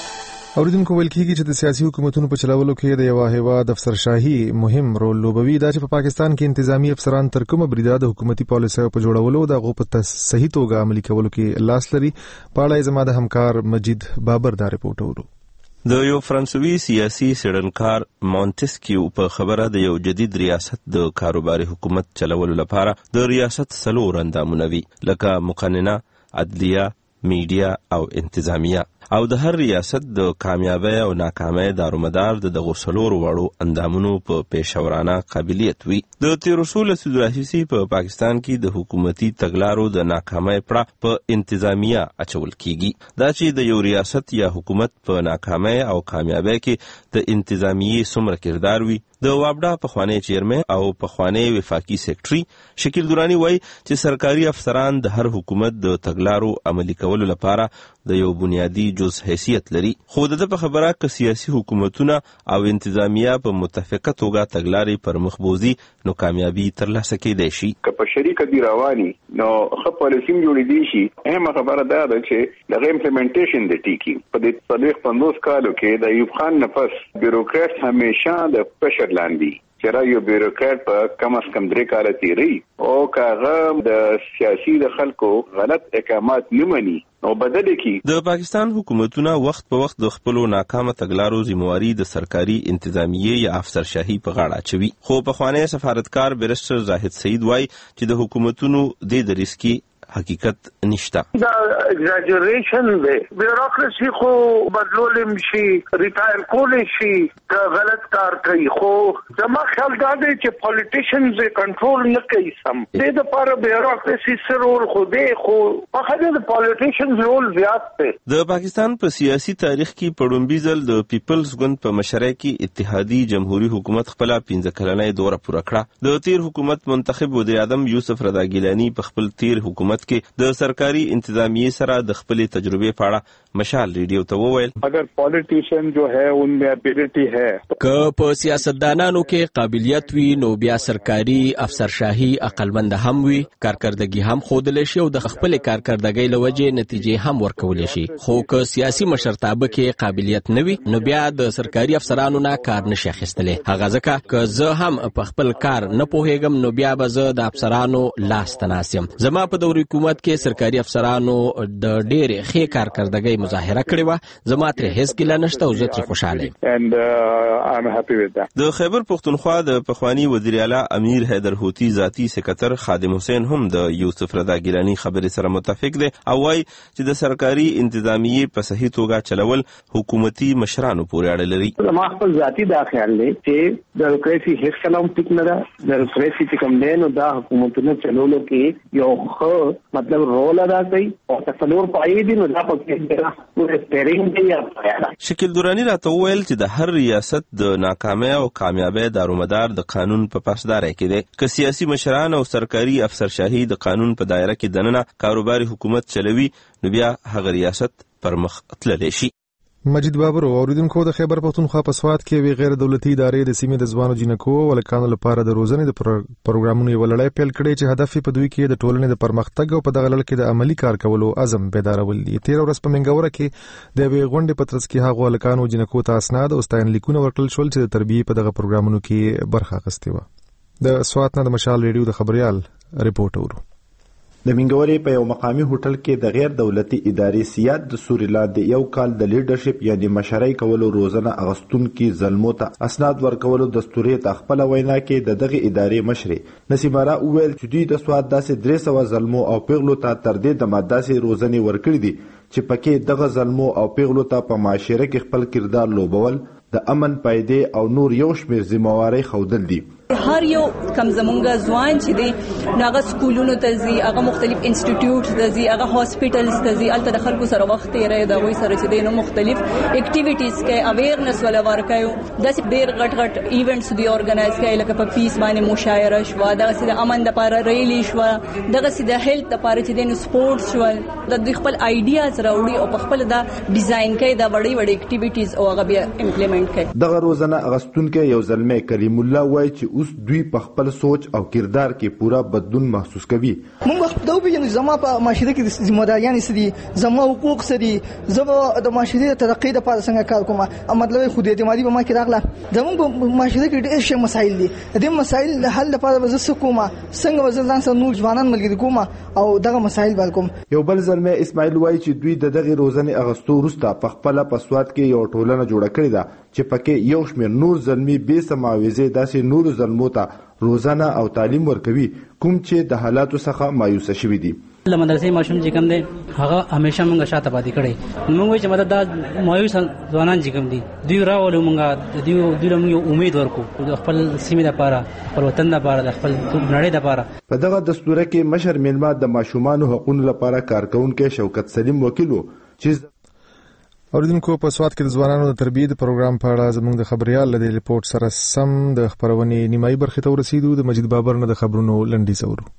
اوریدونکو ویل کېږي چې د سیاسي حکومتونو په چلولو کې د یو هیواد افسرشاهي مهم رول لوبوي. دا چې په پاکستان کې انتظامی افسران تر کومه بریده د حکومتي پالیسیو په جوړولو د هغو په صحیح توګه عملي کولو کې لاس لري. په اړه زما د همکار مجید بابر دا رپورټ ورو. د یو فرانسوي سیاسي څېړنکار مونتسکیو په خبره د یو جدید ریاست د کاروباري حکومت چلولو لپاره د ریاست 4 اندامونه وي، لکه مقننه، عدلیه، میډیا او انتظامیه، او د هر ریاست د کامیابی او ناکامۍ دارومدار د دغو 4 وړو اندامونو په پیشورانه قابلیت وي. د 1300 راهیسې په پاکستان کې د حکومتي تګلارو د ناکامۍ پړه په انتظامیه اچول کیږي. دا چې د یو ریاست یا حکومت په ناکامۍ او کامیابی کې د انتظامیه څومره کردار وي. د وابډا پخوانی چیرمن او پخوانی وفاقي سیکرټري شکیل دورانی وایي چې سرکاري افسران د هر حکومت د تګلارو عملي کولو لپاره د یو بنیادی جز حیثیت لري. خو د په خبره ک سیاسي حکومتونه او انتظامیه په متفقه توګه تګلارې پر مخ بوزي نو کامیابی ترلاسه کېدای شي. که په شریکه دی رواني نو خپل پالیسیم جوړې دي شي. اهم خبره دا ده چې د امپلیمنټیشن د ټیکی په دې 50 کالو کې د ایوب خان نفس بیوروکرات همیشه د پرشر لاندې چې را یو بیوروکرات په کم از کم 3 کال تیری او کاغه د سیاسي د خلکو غلط احکامات نه مني او بدل کی. د پاکستان حکومتونه وخت په وخت د خپل ناکامه تګلارو ذمہواری د سرکاري انتظامیه یا افسرشاهي په غاړه اچوي. خو پخوانی سفارتکار بیرسټر زاهد سعید وایي چې د حکومتونو د ریسکی حقیقت نشته. دا ایگزاجریشن دی. بیوروکراسي خو بدلول شي، ریټایر کول شي، غلط کار کوي. خو زما خیال دا دی چې پالیټیشنز کنټرول نه کوي سم. د لپاره بیوروکراسي سره رول خو دی، خو هغه د پالیټیشنز رول زیات دی. د پاکستان په سیاسي تاریخ کې پړومبي ځل د پیپلز ګوند په مشرۍ کې اتحادي جمهوریت حکومت خپل 15 کلنۍ دوره پوره کړه. د تیر حکومت منتخب وزیر اعظم یوسف رضا ګیلانی په خپل تیر حکومت کې د سرکاري انتظامیه سره د خپل تجربې په اړه مشال ریډیو ته وویل اگر پالیټیشن جو ہے ان میں ابیلٹی ہے که په سیاستدانانو کې قابلیت وي نو بیا سرکاري افسرشاهي عقلمند هم وي، کارکردګي هم ښودل شي او د خپل کارکردګۍ له وجې نتیجې هم ورکول شي. خو که سیاسي مشرتابه کې قابلیت نه وي نو بیا د سرکاري افسرانو نه کار نشي اخیستلی. هغه ځکه که زه هم په خپل کار نه پوهیږم نو بیا به زه د افسرانو لاس ته ناست یم. زما په دور حکومت کې سرکاري افسرانو د ډېرې ښې کارکردګۍ مظاهره کړې وه. زما ترې هیڅ ګیله نشته او زه ترې خوشحاله یم. د خیبر پښتونخوا د پخوانی وزیر اعلی امیر حیدر هوتی ذاتی سکرټر خادم حسین هم د یوسف رضا ګیلانی خبرې سره متفق دی او وایي چې د سرکاري انتظامیه په صحیح توګه چلول حکومتي مشرانو پورې اړه لري. ما خپل ذاتی دا خیال دی چې بیوروکراسي هیڅ کله هم ټیک نه ده. بیوروکراسي چې کوم دی نو دا حکومتونو چلولو کې یو ښه مطلب رول ادا کوي او څلور پایې دي نو دا پکې پوره سټیرینګ دی یا پایه. شکیل دورانی راته وویل چې د هر ریاست د ناکامۍ او کامیابی دارومدار د قانون په پاسدارۍ کې دی. که سیاسي مشران او سرکاري افسرشاهي د قانون په دایره کې دننه کاروباري حکومت چلوي نو بیا هغه ریاست پر مخ تللی شي. مجید بابر اوریدونکو د خیبر پښتونخوا په سواد کې وی غیر دولتي ادارې د سیمې د ځوانو جنکو ولکانو لپاره د روزنې د پروګرامونو یو لړۍ پیل کړي چې هدف په دوی کې د ټولنې د پرمختګ او په دغه لړ کې د عملی کار کولو عزم بیدارول دي. 13 ورځې په منګوره کې د وی غونډې په ترڅ کې هغه ولکانو جنکو ته اسناد او ستاین لیکونه ورکړل شول چې د تربیې په دغه پروګرامونو کې برخه اخیستې و. د سواد نه د مشال ریډیو د خبريال رپورټ ورو. د منګورې په یو مقامی هوټل کې د غیر دولتي ادارې سیاد د سوري لاندې یو کال د لیډرشپ یعنی مشرۍ کولو روزنه اغستونکو زلمو ته اسناد ورکولو دستوري ته خپل وینا کې د دغه ادارې مشرې نسیمارا وویل چې دوی د سواد داسې 300 زلمو او پیغلو ته تر دې د ماداسي روزنې ورکړي دي چې پکې دغه زلمو او پیغلو ته په معاشره کې خپل کردار لوبول، د امن پایدې او نور یو شمیر ذمہواری خودل دي. هر یو کم زمونږ ځوان چې دی هغه سکولونو ته ځي، هغه مختلف انسټیټیوټس ته ځي، هغه هاسپټلز ته ځي، هلته د خلکو سره وخت تیروي، د هغوی سره چې دی نو مختلف اکټیویټیز کوي، اویرنس ولا ورکوي. داسې ډېر غټ غټ ایونټس دوی ارګنایز کوي لکه په پیس باندې مشاعره شوه، دغسې د امن دپاره ریلي شوه، دغسې د هیلث دپاره چې دی نو سپورټس شول. د دوی خپل آیډیاز راوړي او په خپل دا ډیزاین کوي دا وړې وړې اکټیویټیز او هغه بیا امپلیمنټ کوي. دغه روزنه اغستونکو یو زلمی کریم الله وایي چې اوس دوی په خپل سوچ او کردار کې پورا بدلون محسوس کوي. موږ دا وینو زما په معاشره کې ذمہداریان سدي، زما حقوق سدي، زما د معاشره ترقی د پاره څنګه کار کوم، مطلب خو دې اعتمادي به ما کې راغله. زموږ په معاشره کې ډېر شي مسایل دي، د مسایل د حل لپاره به زه کومه څنګه وزلان سره نور ځوانان ملګری کوم او دغه مسایل بل کوم. یو بل ځل اسماعیل وایي چې دوی دغه روزنې اغستو وروسته په خپل پسواد کې یو ټولنه جوړه کړې ده چې پکې یو شمېر نور زلمي بې سماويزه داسې نور زلمو ته روزانه او تعلیم ورکوي کوم چې د حالاتو څخه مایوسه شوي دي. له مدرسې ماشوم چې کوم دی هغه همیشه موږ شاته پاتې کړي. موږ وایو چې مدد دا مایوس ځوانان چې کوم دي دوی راولو موږ دوی موږ امید ورکو د خپل سیمې لپاره، خپل وطن لپاره، د خپل نړۍ لپاره. په دغه دستوره کې مشر میلمه د ماشومانو حقوقو لپاره کارکونکو شوکت سلیم وکیل چې اوریدونکو په سواد کې د ځوانانو د تربیې پروګرام په اړه زموږ د خبريال د ریپورت سره سم د خبرونې نیمایي برخه ته ورسېدو. د مجید بابر نه د خبرونو لنډي څورو.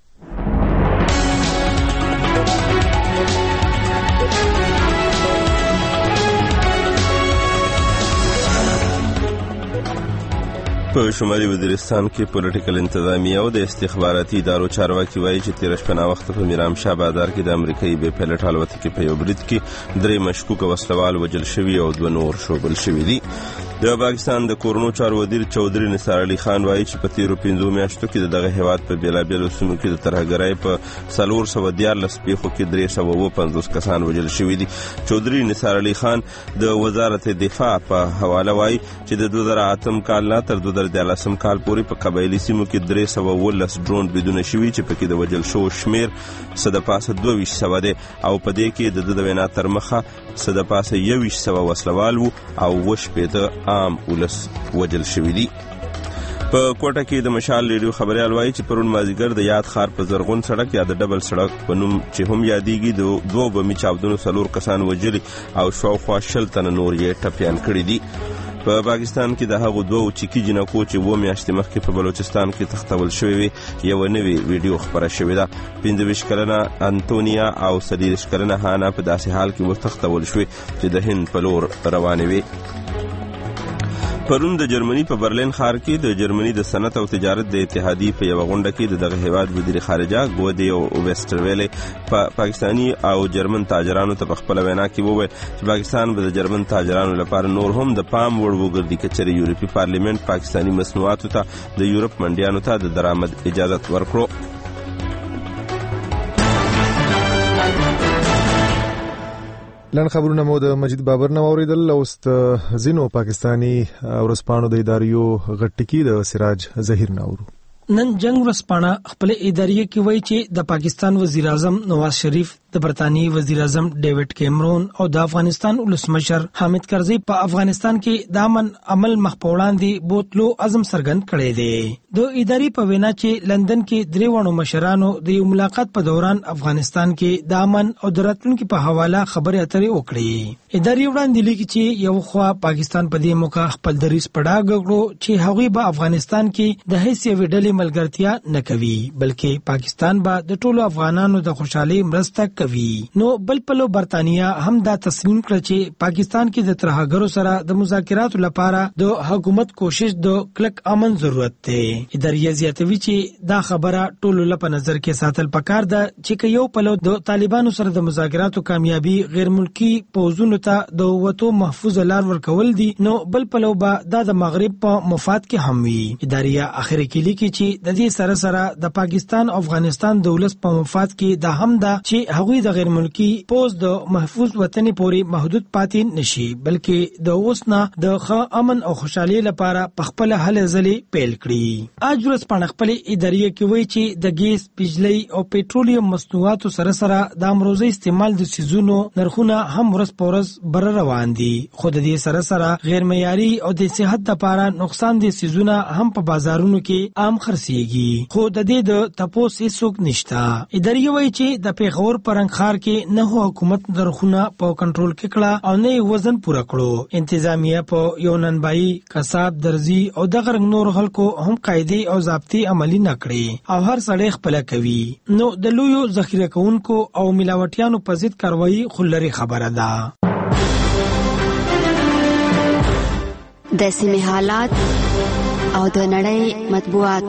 په شمالي وزیرستان کې پولیټیکل انتظامیه او د استخباراتي ادارو چارواکي وایي چې تیر شپه وخت په میرام شاه بازار کې د امریکایي بې پایلټ الوتکې په یو برید کې 3 مشکوک وسلوال وژل شوي او 2 نور شوبل شوي دي. د پاکستان د کورونو چارو وزیر چودري نثار علي خان وایي چې په تیرو 15 میاشتو کې دغه هیواد په بیلابیلو سیمو کې د ترهګرۍ په 414 پیښو کې 350 کسان وژل شوي دي. چودري نثار علي خان د وزارت دفاع په حواله وایي چې د 2008 کال نه تر 2014 کال پورې په قبایلی سیمو کې 319 ډرون بریدونه شوي چې پکې د وژل شوو شمیر 122 دی او په دې کې د وینا تر مخه 121 وسلوال او 80 عام ولس وژل شوي دي. په کوټه کې د مشال ریډیو خبريال وایي چې پرون مازیګر د یاد خار په زرغون سړک یا د ډبل سړک په نوم چې هم یادېږي د 2 بمي چاودنو 4 کسان وژلي او شاوخوا 10 تنه نور یې ټپیان کړي دي. په پاکستان کې د هغو 2 چیکي جنکو چې 2 میاشتې مخکې په بلوچستان کې تختول شوی وي یو نوې ویډیو خبره شوې ده. 25 کلنه انټونیا او 30 کلنه هانا په داسې حال کې وتختول شوی چې د هند په لور روانې وي. پرون د جرمني په برلین ښار کې د جرمني د صنعت او تجارت د اتحادیې په یو غونډه کې دغه هیواد وزیر خارجه ګودي او ویسټرویلې په پاکستانی او جرمن تاجرانو ته په خپل وینا کې وویل چې پاکستان به د جرمن تاجرانو لپاره نور هم د پام وړ وګرځي چې چېرې یورپي پارلیمنت پاکستانی مصنوعاتو ته د یورپ منډیانو ته د درآمد اجازه ورکړو. لن خبرونه مو د مجید بابر نه اوریدل. اوس د زینو پاکستانی ورځپاڼو د اداریو غټکی د سراج ظهیر نه اورو. نن جنگ ورځپاڼه خپل اداریه کې وایي چې د پاکستان وزیر اعظم نواز شریف، د برتانیې وزیر اعظم ډیوډ کیمرون او د افغانستان ولسمشر حامد کرزي په افغانستان کې د امن عمل مخ په وړاندې بوتلو عزم څرګند کړی دی. د ادارې په وینا چې لندن کې 3 وړو مشرانو د یو ملاقات په دوران افغانستان کې د امن او د راتلونکي په حواله خبرې اترې وکړې. ادارې وړاندې لیکي چې یو خوا پاکستان په دې موقع خپل دریځ په ډاګ کړو چې هغوی به افغانستان کې د هیڅ یوې ډلې ملګرتیا نه کوي بلکې پاکستان به د ټولو افغانانو د خوشحالۍ مرسته کوي. نو بل پلو برتانیې هم دا تسلیم کړ چې پاکستان کې د ترهګرو سره د مذاکراتو لپاره د حکومت کوشش د کلک امن ضرورت دی. ادارې زیاتوي چې دا خبره ټولو لپاره نظر کې ساتل پکار ده چې یو پلو د طالبانو سره د مذاکراتو کامیابی غیر ملکی پوزونو ته د وټو محفوظ لار ورکول دي، نو بل پلو به د مغرب په مفاد کې هم وي. ادارې اخر کې لیکي چې د دې سره سره د پاکستان او افغانستان دولت په مفاد کې د هم ده چې هغوی د غیر ملکی پوز د محفوظ وطن پورې محدود پاتې نشي بلکې د اوسنا د ښه امن او خوشحالي لپاره په خپل هلې ځلې پیل کړي. اج ورځپاڼه خپل ادارې کې وایي چې د ګیس، بجلی او پېټرولیم مصنوعاتو سره سره د امروزي استعمال د سيزونو نرخونه هم ورځ په ورځ بر روان دي، خو د دې سره سره غیر معیاري او د صحت لپاره نقصان دي سيزونه هم په بازارونو کې عام خرڅيږي، خو د دې د تپوس هیڅوک نشته. ادارې وایي چې د پیښور پرنګ ښار کې نه حکومت نرخونه په کنټرول کې کړه او نه وزن پوره کړو. انتظامیه په یو ننبایي، قصاب، درزي او دغه رنګ نور خلکو هم قاعده او ضابطې عملي نه کړې او هر سړی خپل کوي. نو د لویو ذخیره کوونکو او ملاوټیانو په ضد کاروایی خلری خبره ده. د سیمې حالات او د نړۍ مطبوعات.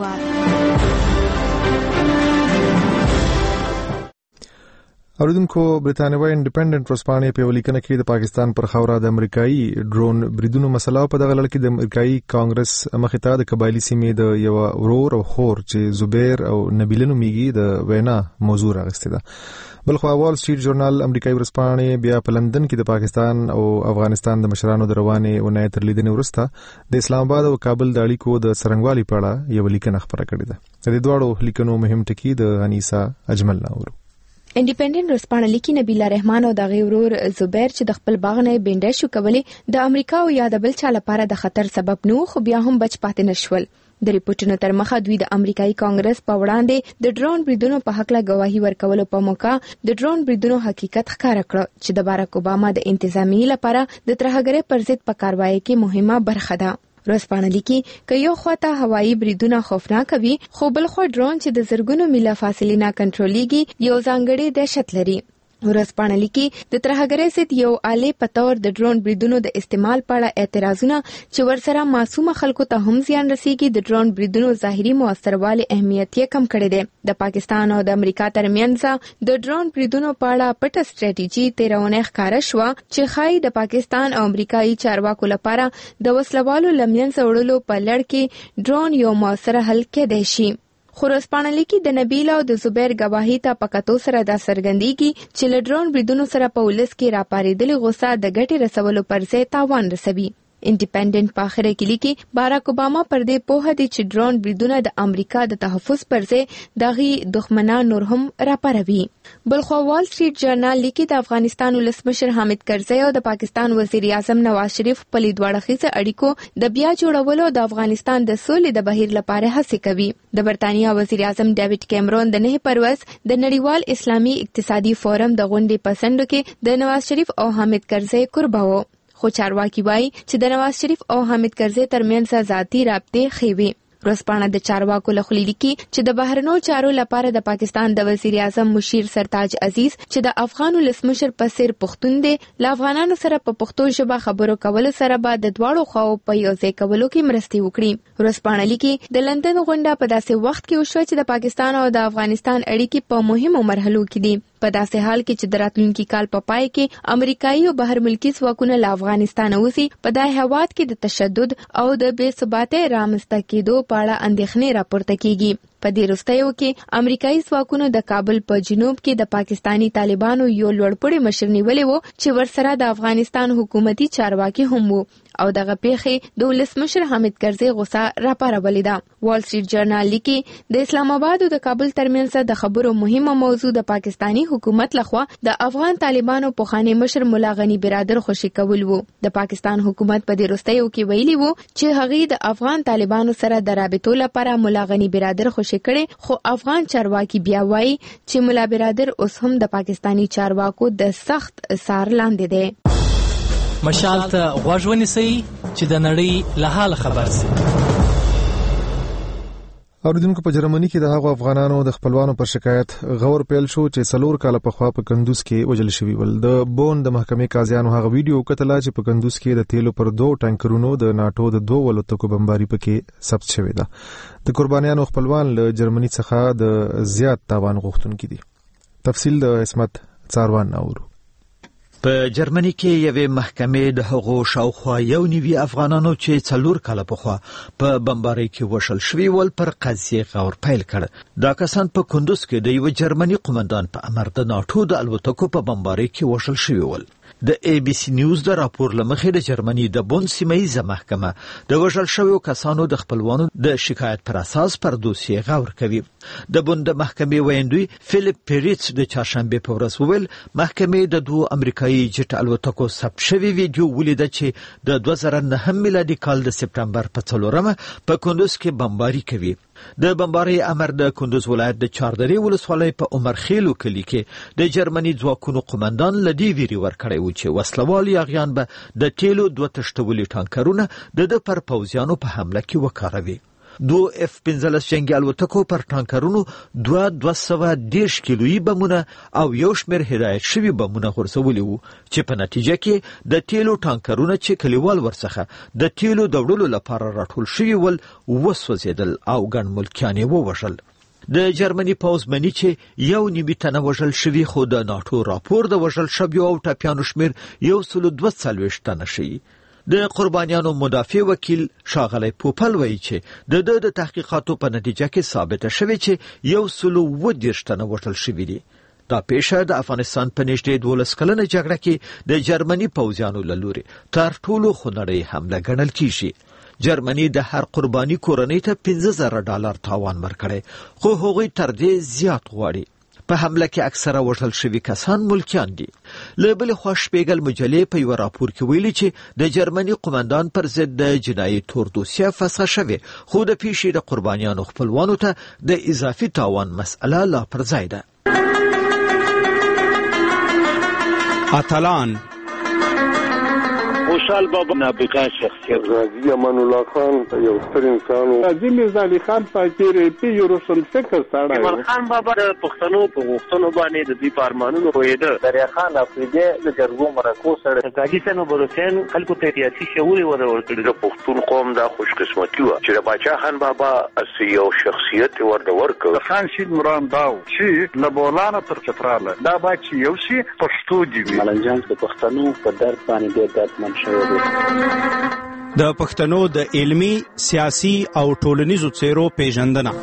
اوریدونکو برتانوي انډیپندنت ورځپاڼې په ولیکنه کې د پاکستان پر خاوره د امریکایي ډرون بریدونو مسله په دغه لړ کې د امریکایي کانګرس مخې ته د قبایلی سیمې د یو ورور او خور چې زبیر او نبیل نومیږي د وینا موضوع راغسته ده. بلخو وال سټریټ ژورنال امریکایي ورځپاڼې بیا په لندن کې د پاکستان او افغانستان د مشرانو د روانې ونې تر لیدنې وروسته د اسلام آباد او کابل د اړیکو د څرنګوالي په اړه یو لیکنه خبره کړې ده. د دواړو لیکنو مهم ټکي د انیسا اجمل ناورو. انډیپندنت ورځپاڼه لیکي نبیله رحمان او د غیورور زبیر چې د خپل باغ نه بینډه شو کولې د امریکا او یا د بل چا لپاره د خطر سبب نو، خو بیا هم بچ پاتې نشول. د ریپورتونو تر مخه دوی د امریکایي کانګرس په وړاندې د ډرون بریدونو په حق له گواهی ورکولو په موقع د ډرون بریدونو حقیقت ښکاره کړ چې د باراک اوباما د انتظامی لپاره د ترهګرۍ پر ضد په کاروایی کې مهمه برخه ده. ورځپاڼه لیکي که یو خواته هوایي بریدونه خوفناک وي، خو بل خوا ډرون چې د زرګونو میله فاصلې نه کنټرولېږي یو ځانګړی دهشت لري. ورځپاڼه لیکي د ترهګرۍ ضد یو آلې په تور د ډرون بریدونو د استعمال په اړه اعتراضونه چې ورسره معصومه خلکو ته هم زیان رسیږي د ډرون بریدونو ظاهري موثروالی اهمیت یې کم کړی دی. د پاکستان او د امریکا ترمنځ د ډرون بریدونو په اړه پټه سټریټیجي تیرونه ښکاره شوه چې ښایي د پاکستان او امریکایي چارواکو لپاره د وسلوالو لمنځه وړلو په لړ کې ډرون یو موثر حل کېدای شي. خو ورځپاڼه لیکي د نبیل او د زبیر گواهی ته په کتو سره دا څرګندېږي چې له ډرون بریدونو سره په ولس کې راپارېدلې غوسه د ګټې رسولو پر ځای تاوان رسوي. انډیپندنت په اخر کې لیکي باراک اوباما پر دې پوهه دي چې ډرون بریدونه د امریکا د تحفظ پر ځای دغه دښمنان نور هم راپاروي. بلخو وال سټریټ ژورنال لیکي د افغانستان ولسمشر حامد کرزی او د پاکستان وزیر اعظم نواز شریف په لیدواړخیزه اړیکو د بیا جوړولو د افغانستان د سولې د بهیر لپاره هڅې کوي. د برتانیا وزیر اعظم ډیوډ کیمرون د 9 پروز د نړیوال اسلامي اقتصادي فورم د غونډې په سندو کې د نواز شریف او حامد کرزی قربا وو. خو چارواکي وایي چې د نواز شریف او حامد کرزی ترمنځ ذاتي رابطې ښې وي. ورځپاڼه د چارواکو له خوا لیکي چې د بهرنیو چارو لپاره د پاکستان د وزیر اعظم مشیر سرتاج عزیز چې د افغان ولسمشر په څیر پښتون دی، له افغانانو سره په پښتو ژبه خبرو کولو سره به د دواړو خواو په یو ځای کولو کې مرستې وکړي. ورځپاڼه لیکي د لندن غونډه په داسې وخت کې وشوه چې د پاکستان او د افغانستان اړیکې په مهمو مرحلو کې دي. په داسې حال کې چې د راتلونکي کال په پای کې امریکایي او بهر ملکی ځواکونه له افغانستان وځي، په دای هواد کې د تشدد او د بې ثباتۍ رامنځته کېدو په اړه اندېښنې راپورته کیږي. په دې وروستیو کې امریکایي ځواکونو د کابل په جنوب کې د پاکستانی طالبانو یو لوړپوړی مشر نیولې وو چې ورسره د افغانستان حکومتي چارواکي هم وو او دغه پیښې د ولسمشر حامد کرزی غوسه راپارولې ده. وال سټریټ ژورنال لیکي د اسلام آباد او د کابل ترمنځ د خبرو مهمه موضوع د پاکستانی حکومت لخوا د افغان طالبانو پخوانی مشر مولا غنی برادر خوشي کول وو. د پاکستان حکومت په دې وروستیو کې ویلي وو چې هغه د افغان طالبانو سره د رابطو لپاره مولا غنی برادر خوشي کړي، خو افغان چارواکي بیا وایي چې مولا برادر اوس هم د پاکستانی چارواکو د سخت اثر لاندې دی. مشال ته غوږ ونیسئ چې د نړۍ له حال خبر شئ. اوریدونکو په جرمني کې د هغو افغانانو د خپلوانو پر شکایت غور پیل شو چې 4 کال پخوا په کندوز کې وجل شوی ول. د بون د محکمې قاضیانو هغه ویډیو کتله چې په کندوز کې د تیلو پر 2 ټانکرونو د ناتو د 2 ولوتکو بمباري پکې ثبت شوی ده. د قربانیانو خپلوان له جرمني څخه د زیات تاوان غوښتونکي دي. تفصیل د اسمت څاروان ناورو. په جرمني کې یوې محکمې د هغو شاوخوا 1.9 افغانانو چې 4 کاله پخوا په بمبارۍ کې وشل شوي ول پر قضیې غور پیل کړ. دا کسان په کندوز کې د یو جرمني قومندان په امر د ناتو د الوتکو په بمبارۍ کې وشل شوي ول. د ABC نیوز د راپور لمخې د جرمني د بون سیمه‌یزه محکمه د وژل شویو کسانو د خپلوانو د شکایت پر اساس پر دوسیې غور کوي. د بون د محکمې ویندوی فلیپ پیریټس د چهارشنبه په ورځ وویل محکمې د 2 امریکایي جټ الوتکو ثبت شوی ویډیو ولیده چې د 2009 میلادي کال د سپتمبر په 4مه په کندوز کې بمباري کوي. د بمبارۍ امر د کندوز ولایت د چاردرې ولسوالۍ په عمرخیلو کلی کې د جرمني ځواکونو قومندان لدی ویری ورکړی و چې وسلوال یاغیان به د تیلو 2 تشتولي ټانکرونه د پر پوځیانو په حمله کې وکاروي. 2 F-15 جنگي الوتکو پر ټانکرونو 210 کیلویي بمونه او یو شمېر هدایت شوي بمونه غورځولي وو چې په نتیجه کې د تیلو ټانکرونه چې کلیوال ورڅخه د تیلو د وړلو لپاره راټول شوي ول وسوځېدل او ګڼ ملکیان یې ووژل. د جرمني پوځ مني چې 1.5 تنه وژل شوي، خو د ناټو راپور د وژل شویو او ټپیانو شمېر 142 تنه شي. د قربانیانو مدافع وکیل ښاغلی پوپل وایي چې د تحقیقاتو په نتیجه کې ثابته شوې چې 130 تنه وژل شوي دي. دا پیښه د افغانستان په نږدې 12 کلنه جګړه کې د جرمني پوځیانو له لوري تر ټولو خونړۍ حمله ګڼل کیږي. جرمني د هر قرباني کورنۍ ته $15,000 تاوان ورکړي، خو هغوی تر دې زیات غواړي. په حمله کې اکثره وژل شوي کسان ملکیان دي. له بلې خوا شپېګل مجلې په یو راپور کې ویلي چې د جرمني قومندان پر ضد د جنایي تور دوسیه فسخه شوې، خو د پیښې د قربانیانو خپلوانو ته د اضافي تاوان مسئله لا پر ځای ده. اتلان خوشحال بابا نابغه شخصیت، غازی امان الله خان یو ستر انسان و، حاجي میرزا علي خان فقیر پی یو روشن فکر سړی و، ایمل خان بابا د پښتنو په غوښتنو باندې د دوی په ارمانونو پوهېده، دریا خان افریدی د جرګو مرکو سړی، قاضي صاحب حسین خلکو ته سیاسي شعور یې ورکړی. د پښتون قوم دا خوش قسمتي وه چې د باچا خان بابا یو شخصیت ورته ورکړ. خان شید مرام داو چې له بولانه تر چتراله دا با چې یو شي پښتو دی وي. ملنجان د پښتنو په درد باندې ډېر دردمن شوی دی. د پښتنو د علمي، سیاسي او ټولنیزو څیرو پیژندنه.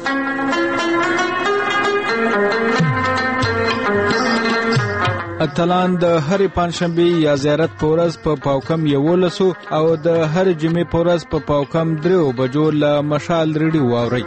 اتلان د هرې پنځشنبې یا زیارت په ورځ په پاوکم 11 او د هرې جمعې په ورځ په پاوکم 3 بجو له مشال ریډیو واورئ.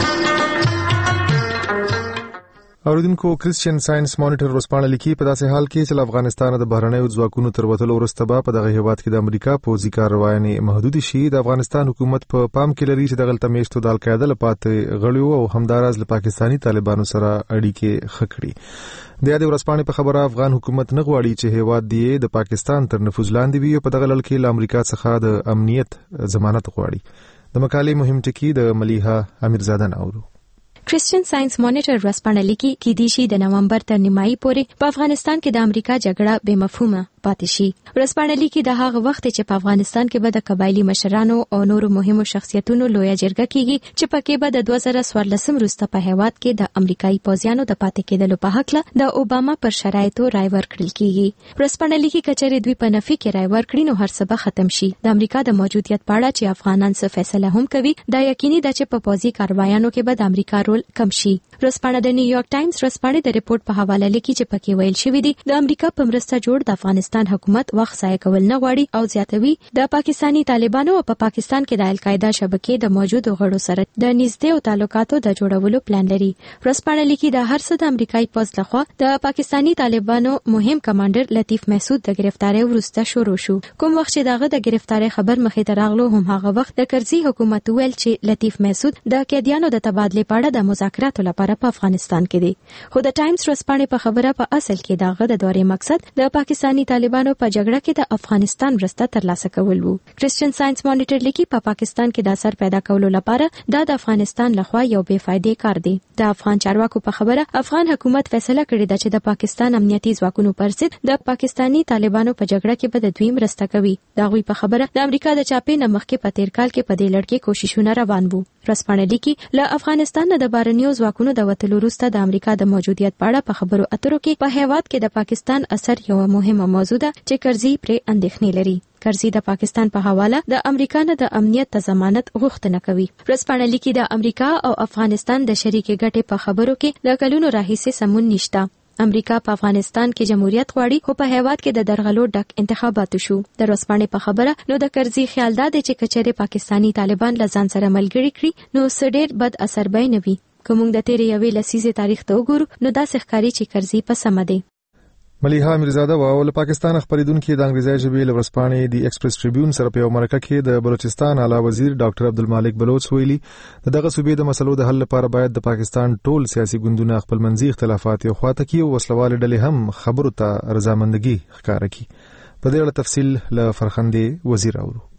اوریدونکو کرسچین ساينس مانیټر ورسپانه لیکي په داسې حال کې چې افغانستان د بهرنیو ځواکونو تر وتلو وروسته په دغه هیواد کې د امریکا پوځي کاروایانې محدود شي. د افغانستان حکومت په پام کې لري چې د غلطه میشتو د القاعده لپاره غړیو او همداراز له پاکستانی طالبانو سره اړیکې خکړي. د یادې ورسپانه په خبره افغان حکومت نه غواړي چې هیواد دی د پاکستان تر نفوذ لاندې وي او په دغه لړ کې له امریکا څخه د امنیت ضمانت غواړي. د مقالې مهم ټکی د ملیحه امیرزاده ناورو. کرسچین ساينس مانیټر ورسپانه لیکي کې دی شي د نومبر تر نیمایي پورې په افغانستان کې د امریکا جګړه بے مفهومه پاتې شي. ورسپانه لیکي د هغه وخت چې په افغانستان کې به د قبایلی مشرانو او نورو مهمو شخصیتونو لویه جرګه کیږي چې پکې به د 2014 وروسته په هیواد کې د امریکایي پوځیانو د پاتې کېدلو په حق له د اوباما پر شرایطو رای ورکړل کیږي. ورسپانه لیکي کچېرې دوی په نفي کې رای ورکړي نو هر څه به ختم شي. د امریکا د موجودیت په اړه چې افغانان څه فیصله هم کوي دا یقیني ده چې په پوځي کاروایانو کې به د امریکا رول کم شي. ورسپانه د نیویارک ټایمز ورسپانه د ریپورت په حواله لیکي چې پکې ویل شوی دی د امریکا په مرسته جوړ د افغانستان حکومت وخت ضایع کول نه غواړي او زیاتوي د پاکستانی طالبانو په پاکستان کې د القاعده شبکې د موجودو غړو سره د نږدې او تعلقاتو د جوړولو پلان لري. ورسپانه لیکي د هر څه د امریکایي پوځ لخوا د پاکستانی طالبانو مهم کمانډر لطیف محسود د گرفتاری وروسته شروع شو. کوم وخت چې دغه د گرفتاری خبر مخې ته راغلو هم هغه وخت د کرزي حکومت ویل چې لطیف محسود د قیدیانو د تبادله په اړه د مذاکراتو لپاره په افغانستان کې دی. خو د ټایمز ورسپانه په خبره په اصل کې دغه د دورې مقصد د پاکستانی طالبانو په جګړه کې د افغانستان مرسته ترلاسه کول وو. کرسچین ساينس مانیټر لیکي په پاکستان کې د اثر پیدا کولو لپاره د افغانستان لخوا یو بے فائدې کار دی. د افغان چارواکو په خبره افغان حکومت فیصله کړې ده چې د پاکستان امنیتي ځواکونو پر ضد د پاکستانی طالبانو په جګړه کې به د دوی مرسته کوي. د غوي په خبره د امریکا د چاپې نه مخکې په تیر کال کې په دې لړ کې کوششونه روان وو. ورسپانه لیکي له افغانستان نه د بهرنیو ځواکونو د وتلو وروسته د امریکا د موجودیت په اړه په خبرو اترو کې په هیواد کې د پاکستان اثر یو مهمه موضوع ده چې کرزي پرې اندېښنې لري. کرزي د پاکستان په حواله د امریکا نه د امنیت ضمانت غوښتنه کوي. ورسپانه لیکي د امریکا او افغانستان د شریکې ګټې په خبرو کې د کلونو راهیسې سمون نشته. امریکا په افغانستان کې جمهوریت غواړي خو په هیواد کې د درغلو ډک انتخابات شو. د ورسپانه په خبره نو د کرزي خیال دا دی چې کچېره پاکستانی طالبان لزان سره ملګری کړي نو سډیر بد اثر به نه وي. کوم د تیرې یوې لسیزې تاریخ ته وګورو نو دا ښکاري چې کرزي په سم دی. ملیحه امیرزاده او له پاکستان خبرېدونکو د انګریزي ژبې له ورسپانې دی ایکسپریس ټریبیون سره په یو مرکه کې د بلوچستان اعلی وزیر ډاکټر عبدالمالک بلوچ ویلي دغه صوبې د مسلو د حل لپاره باید د پاکستان ټول سیاسي ګوندونه خپل منځي اختلافات یو خواته کړي او وسلوال ډلې هم خبرو ته رضامندګي ښکاره کړي. په دې اړه تفصیل له فرخندې وزیر اورو.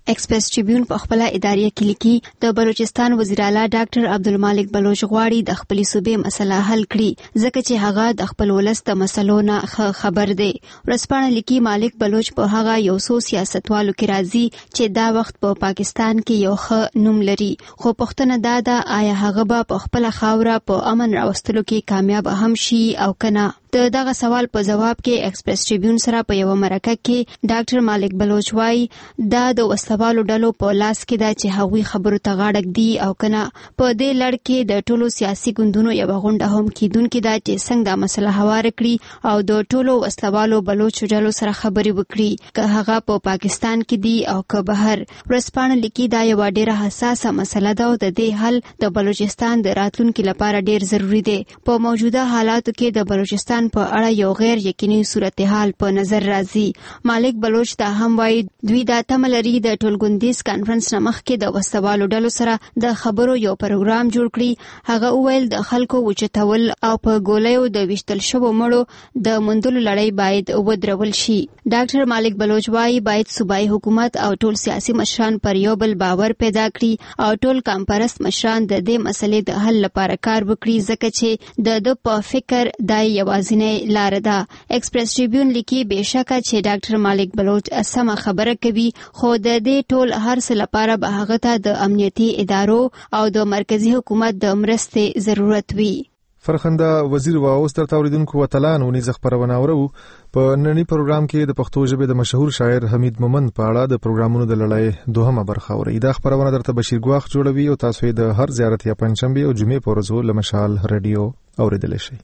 ایکسپریس ټریبیون په خپل اداري کې لیکي د بلوچستان وزیر اعلی ډاکټر عبدالمالک بلوچ غواړي د خپل صوبې مسله حل کړي ځکه چې هغه د خپل ولس د مسلو نه خبر دی. ورځپاڼه لیکي مالک بلوچ په هغه یو څو سیاستوالو کې راځي چې دا وخت په پاکستان کې یو ښه نوم لري، خو پوښتنه دا ده آیا هغه به په خپل خاوره په امن راوستلو کې کامیاب هم شي او کنه. دغه سوال په جواب کې ایکسپریس ټریبیون سره په یو مرکه کې ډاکټر مالک بلوچ وايي دا د وسوالو ډلو په لاس کې ده چې هغوی خبرو ته غاړه ږدي او کنه. په دې لړ کې د ټولو سیاسي ګوندونو یو غونډه هم کیدونکې ده چې څنګه مسله هوار کړي او د ټولو وسوالو بلوچ ډلو سره خبرې وکړي که هغه په پاکستان کې دي او که بهر. ورځپاڼه لیکي دا یو ډېره حساسه مسله ده او د دې حل د بلوچستان د راتلونکي لپاره ډېر ضروری دی. په موجوده حالاتو کې د بلوچستان په اړه یو غیر یقیني صورتحال په نظر راځي. مالک بلوچ دا هم وایي دوی دا تمه لري د ټولګوندیز کانفرنس نه مخکې د وسوالو ډلو سره د خبرو یو پروګرام جوړ کړي. هغه وویل د خلکو وچتول او په ګولیو د ویشتل شوو مړو د موندلو لړۍ باید ودرول شي. ډاکټر مالک بلوچ وایي باید صوبایي حکومت او ټول سیاسي مشران پر یو بل باور پیدا کړي او ټول کامپرست مشران د دې مسلې د حل لپاره کار وکړي ځکه چې د په فکر دای یوازې لار ده. ایکسپریس ټریبیون لیکي بهشکه چې ډاکټر مالک بلوچ سمه خبره کوي خو د دې ټول هر څه لپاره به هغه ته د امنیتي ادارو او د مرکزی حکومت د مرستې ضرورت وي. فرخنده وزیر واوس تر اوریدونکو وطلان ونیز خبرونه اورو په نننی پروګرام کې د پښتو ژبې د مشهور شاعر حمید مومند په اړه د پروګرامونو د لړۍ دوهمه برخه اوري. دا خبرونه درته بشیر ګواخ جوړوي او تاسو د هر زیارت یا پنځشنبه او جمعې په ورځو له مشال رادیو اوریدل شي.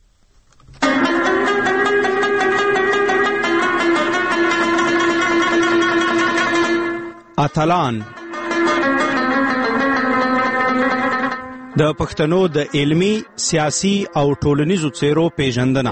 اتلان د پښتنو د علمی، سیاسي او ټولنیزو څیرو پیژندنه.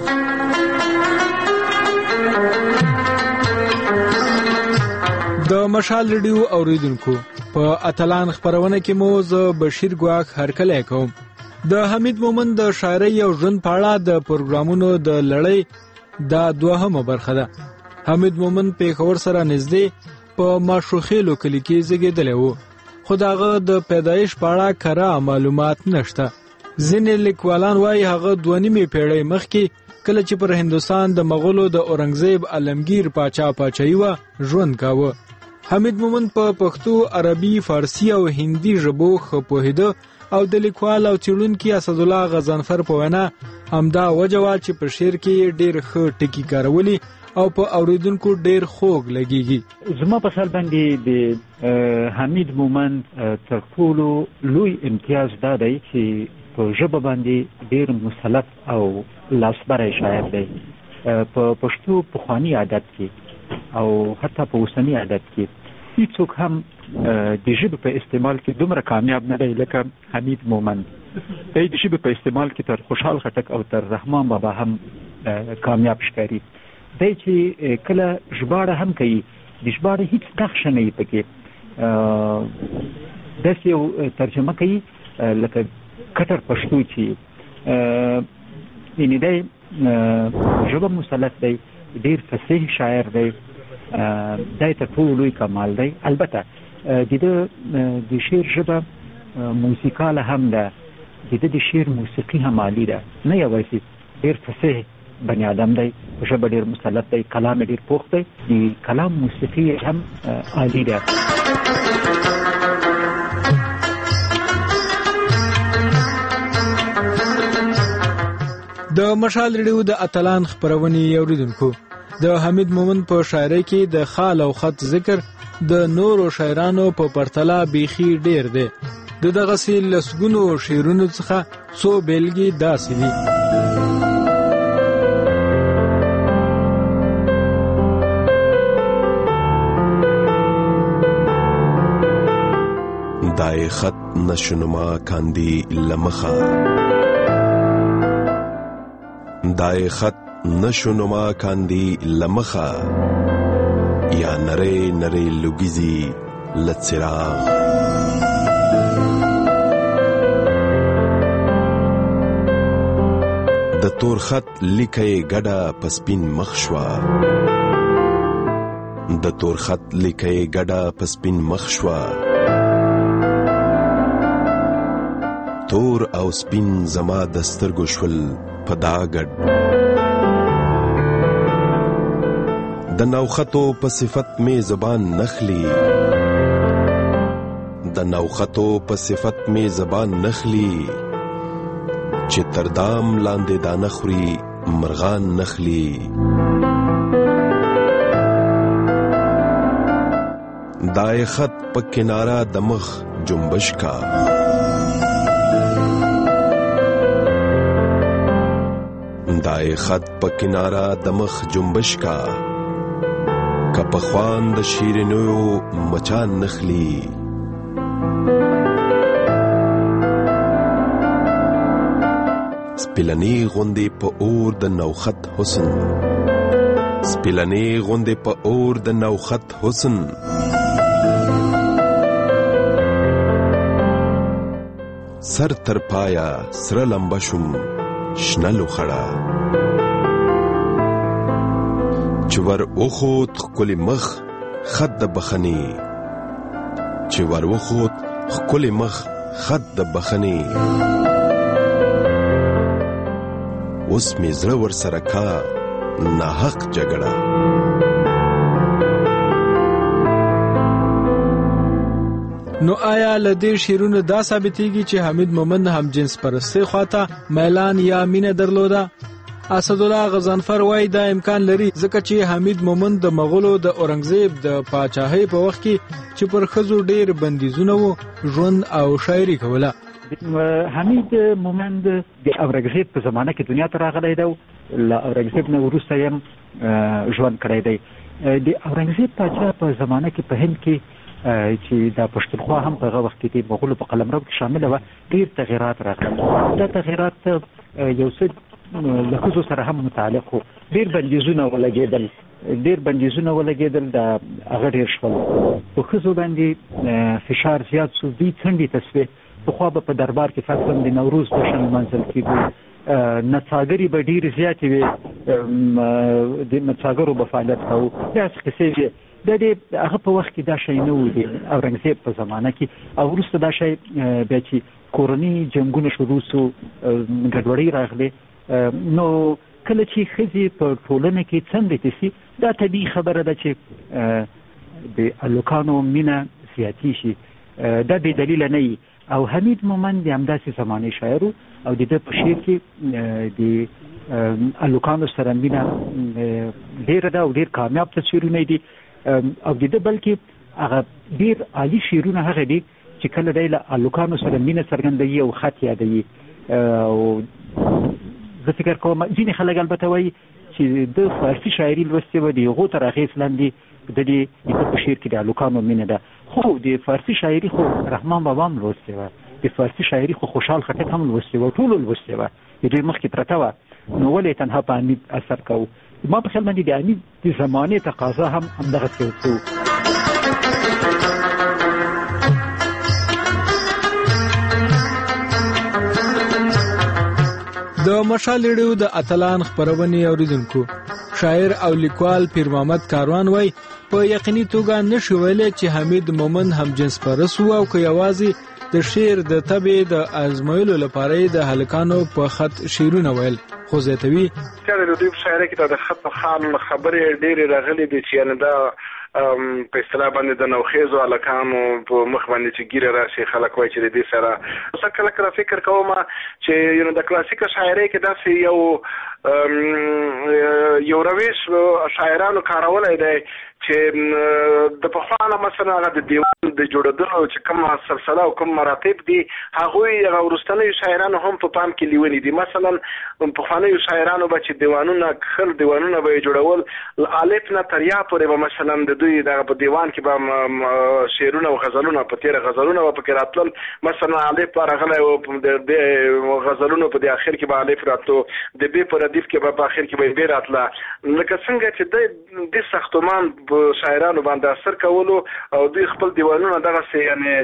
د مشال ریډیو اوریدونکو په اتلان خبرونه کې مو ز بشیر ګواخ هرکلی کوم. د حمید مومند د شاعرۍ او ژوند په اړه د پروګرامونو د لړۍ دا دوهمه برخه ده. حمید مومند پیښور سره نږدې په ماشوخېلو کلي کې زیږېدلی و خو د هغه د پیدایش په اړه کره معلومات نشته. ځینې لیکوالان وایي هغه 2.5 پیړۍ مخکې کله چې پر هندوستان د مغولو د اورنګزیب عالمگیر پاچاهي وه ژوند کاوه. حمید مومند په پښتو، عربي، فارسي او هندي ژبو ښه پوهېده او د لیکوال او څېړونکي اسدالله غضنفر په وینا همدا وجه وه چې په شعر کې ډېر ښه ټکي کارولي او په اوریدونکو ډیر خوږ لګیږي. زما په سال باندې د حمید مومند تر ټولو لوی امتیاز دا دی چې په ژبه باندې ډیر مسلط او لاسبری شاعر دی. په پښتو پخواني عادت کې او حتی په اوسني عادت کې هیڅوک هم د ژبې په استعمال کې دومره کامیاب نه دی لکه حمید مومند. د ژبې په استعمال کې تر خوشحال خټک او تر رحمان بابا هم کامیاب ښکاري. دی چې کله ژباړه هم کوي د ژباړې هیڅ نقشه نه وي پکې، داسې یو ترجمه کوي لکه کټر پښتو چې یعنې دی ژبه مسلط دی، ډېر فصیح شاعر دی. دی تر ټولو لوی کمال دی. البته د شعر ژبه موسیقاله هم ده، د شعر موسیقي هم عالي ده، نه یوازې ډېر فصیح بنی آدم دی، ژبه ډېر مسلط دی، کلام ډېر پوخ دی، د کلام موسیقي هم عالی ده. د مشال ریډیو د اتلان خبرونې اوریدونکو د حمید مومند په شاعرۍ کې د خال او خط ذکر د نورو شاعرانو په پرتله بیخي ډېر دی. د دغسې لسګونو شعرونو څخه څو بیلګې داسې دي. دای خط نشونما کاندی لمخا، دای خط نشونما کاندی لمخا، یا نره نره لگیزی لچراغ. د تور خط لیکه گډه پسپین مخشوا، د تور خط لیکي ګډه پسپین مخ شوا، تور او سپین زما د سترګو شول په دا ګډ. د نوخطو په صفت می زبان نخلی، د نوخطو په صفت می زبان نخلی، چې تر دام لاندې دا نخوري مرغان نخلی. دای خط په کنارا د مخ جنبش کا، دای خط په کنارا د مخ جنبش کا، که پخوان د شیرینو مچان نخلی. سپلنی غوندې په اور د نوخط حسن، سپلنی غوندې په اور د نوخط حسن، سر تر پایا سره لمبه شم شنه لوخړه، چې ور وخوت ښکلی مخ خط د بخنی، چې ور وخوت ښکلی مخ خط د بخنی. اوس می زړه ور سره کا ناحق جګړه. نو آیا لدې شیرونو دا ثابتېږي چې حمید مومند هم جنس پرستۍ خواته میلان یا مینه درلوده؟ اسدالله غضنفر وایي دا امکان لري ځکه چې حمید مومند د مغولو د اورنګزیب د پاچاهۍ په وخت کې چې پر ښځو ډېر بندیزونه وو ژوند او شاعري کوله. حمید مومند د اورنګزیب په زمانه کې دنیا ته راغلی دی، له اورنګزیب نه وروسته یې ژوند کړی دی. د اورنګزیب پاچا په زمانه کې په هند کې چې دا پښتونخوا هم په هغه وخت کې د مغولو په قلمرو کې شامله وه، ډېر تغیرات راغلل. دا تغیرات یو څه له ښځو سره هم متعلق وو. ډېر بندیزونه ولګېدل، دا هغه ډېر شول. په ښځو باندې فشار زیات شو، دوی څنډې ته سوې. پخوا به په دربار کې فرضاً د نوروز جشن لمانځل کېدو، نڅاګرې به ډېرې زیاتې وې، د نڅاګرو به فعالیت کوو، داسې کیسې وې. دا هغه په وخت کې دا شی نه و د اورنګزیب په زمانه کې. او وروسته دا شی بیا چې کورني جنګونه شروع سو، ګډوډۍ راغلې، نو کله چې ښځې په ټولنه کې څنډې ته سي، دا طبیعي خبره ده چې د هلکانو مینه زیاتې شي. دا بې دلیله نه وي. او حمید مومند د همداسې زمانې شاعر و، او د ده په شعر کې د هلکانو سره مینه ډېره ده او ډېر کامیاب تصویرونه دي. او د ده بلکې هغه ډېر عالي شعرونه هغه دي چې کله دی له هلکانو سره مینه څرګندوي او خط یادوي. او زه فکر کوم ځینې خلک البته وایي چې د فارسي شاعري لوستې وه، د هغو تر اغېز لاندې د دې په شعر کې د هلکانو مینه ده. خو د فارسي شاعري خو رحمان بابا هم لوستې وه، د فارسي شاعري خو خوشحال خټک هم لوستې وه، ټولو لوستې وه، د دوی مخکې پرته وه. نو ولې تنها په حمید اثر کوو؟ ما په خیال باندې د حمید د زمانې تقاضا هم همدغسې یو څه و. د مشال ریډیو د اتلان خبرونې اوریدونکو، شاعر او لیکوال پیر محمد کاروان وایي په یقیني توګه نشي ویلی چې حمید مومند هم جنس پرست و، او که یوازې د شعر د طبع د ازمایلو لپاره د هلکانو په خط شعرونه ویل. خو زیاتوي چې د دوی په شاعرۍ کې د خط خان خبرې ډېرې راغلي دي چې یعنې دا په اصطلاح باندې د نوخیزو هلکانو په مخ باندې چې ګیره راشي، خلک وایي چې د دې سره زه کله کله فکر کوم چې د کلاسیکه شاعرۍ کې داسې یو روش شاعرانو کارولی دی چې د پخوا نه مثلا هغه د دیوان د جوړېدلو چې کوم سلسله او کوم مراتب دي، هغوی هغه وروستنیو شاعرانو هم په پام کې لیوني دي. مثلا پخوانیو شاعرانو به چې دیوانونه کښل، دیوانونه به یې جوړول، الف نه تر یا پورې به مثلا د دوی دغه په دیوان کې به شعرونه او غزلونه په تېره غزلونه به پکې راتلل. مثلا الف به راغلی و، د غزلونو په دې اخر کې به الف راتلو، د ب په ردیف کې به په اخر کې به ب راتله. لکه څنګه چې د ساختمان شاعرانو باندې اثر کولو او دوی خپل دیوانونه دغسې یعنې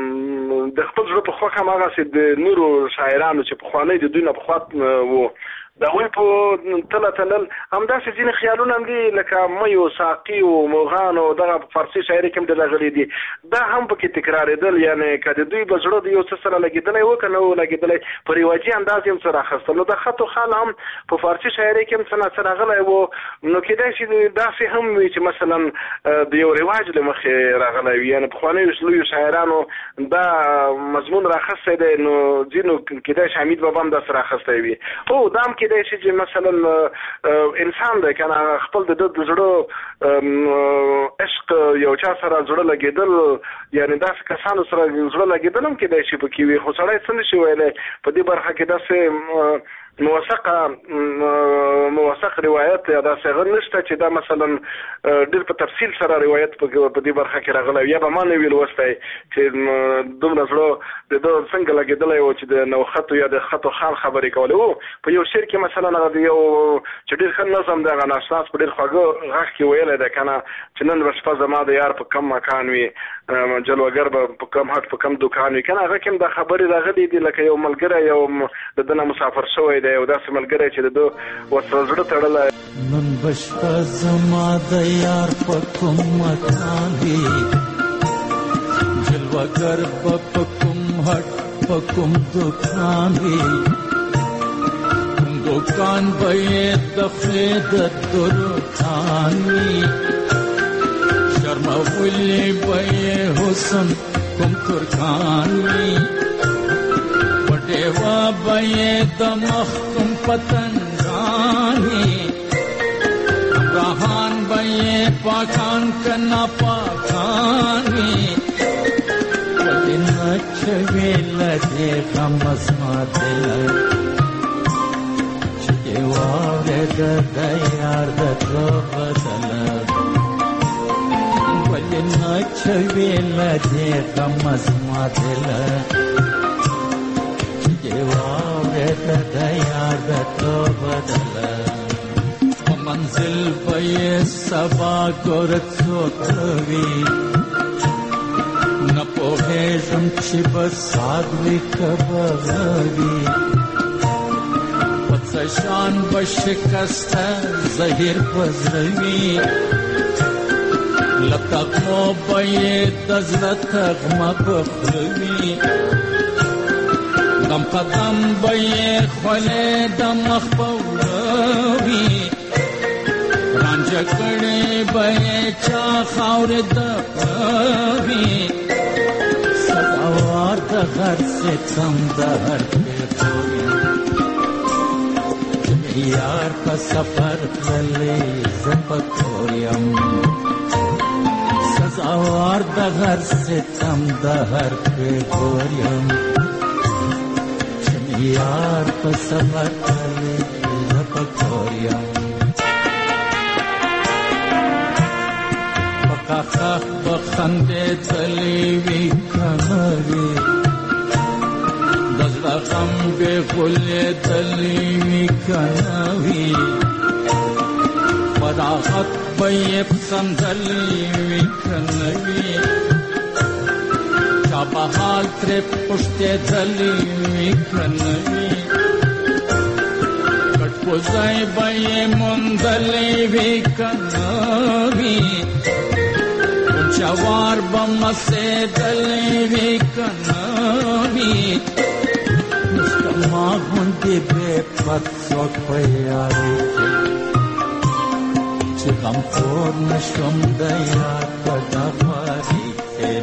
د خپل زړه په خوښ هماغسې د نورو شاعرانو چې پخوانۍ د دوی نه پخوا وو دا وی په تلل همداسې ځینې خیالونه هم دي لکه ميو ساقي او موغان او دغه فارسي شاعري کې هم د راغلي دي دا هم پکې تکرارېدل یعنی که د دوی به زړه د یو څه سره لګېدلی و که نه و لګېدلی په رواجي انداز یې هم څه راخیستل نو د خط و خال هم په فارسي شاعري کې هم څه نه څه راغلی و نو کېدای شي داسې هم وي چې مثلا د یو رواج له مخې راغلی وي یعنې پخوانیو لویو شاعرانو دا مضمون راخستی دی نو ځینو کېدای شي حمید بابا هم داسې راخستی وي او دا هم کېدای شي چې مثلا انسان دی که نه خپل د ده د زړه عشق یو چا سره زړه لګېدل یعنې داسې کسانو سره زړه لګېدل هم کېدای شي پکې وي خو سړی څه نه شي ویلی په دې برخه کې داسې موثق روایت یا داسې هغه نشته چې دا مثلا ډېر په تفصیل سره روایت په دې برخه کې راغلی یا به ما نه وي لوستی چې دومره زړه د ده څنګه لګېدلی و چې د نوخطو یا د خط و خال خبرې کولی و په یو شعر کې مثلا هغه د یو چې ډېر ښه نظم دی هغه ناشناس په ډېر خوږه غږ کې ویلی دی که نه چې نن به شپه زما د یار په کم مکان وي جلوګر به په کم هټ په کم دوکان وي که نه هغه کې هم دا خبرې راغلي دي لکه یو ملګری یو د ده نه مسافر شوی دی یو داسې ملګری چې د ده ورسره زړه تړلی نن به شپه زما د یار په کوم مکان وي جلوګر به په کوم هټ په کوم دوکان وي کوم دوکان به یې د خولې د دروکان وي شرمولی به یې حسن کوم ترکان وي پټېوه به یې د مخ کوم پتنګان وي همراهان به یې پاکان که ناپاکان وي ولې نه چوي له دې غمه زما دله چې دې واورېده د یار د تلو بدله ولې نه چوي له دې غمه زما دله چې دې واورېده د یار د تلو بدله په منزل به یې سبا ګوره څوک وي نه پوهېږم چې به ساګ وي که به غوي په څه شان به شکسته زهیر په زړه وي له تغمو به یې د زړه تغمه په خوله وي دم قدم به یې خولې د مخ په وړه وي رانجه کړې به یې چا خاورې د وي سزاوار د هر ستم د هر پېغور یم یار په سفر تللی زه په کور یم سزاوار د هر ستم د هر پېغور یم یار په سفر تللی زه په کور یم خخ بخندېدلی وي که نه وي د زړه غم بې غولېدلی وي که نه وي فراغت به یې پسندلی وي که نه وي چا به حال ترې پوښتېدلی وي که نه وي کټ کوزی به یې موندلی وي که نه وي جوار بمسېدلی وي که نه وي مستما غوندې بې پت څوک په یارۍ کې چې غمخور نه شوم د یار په ډبرۍ کې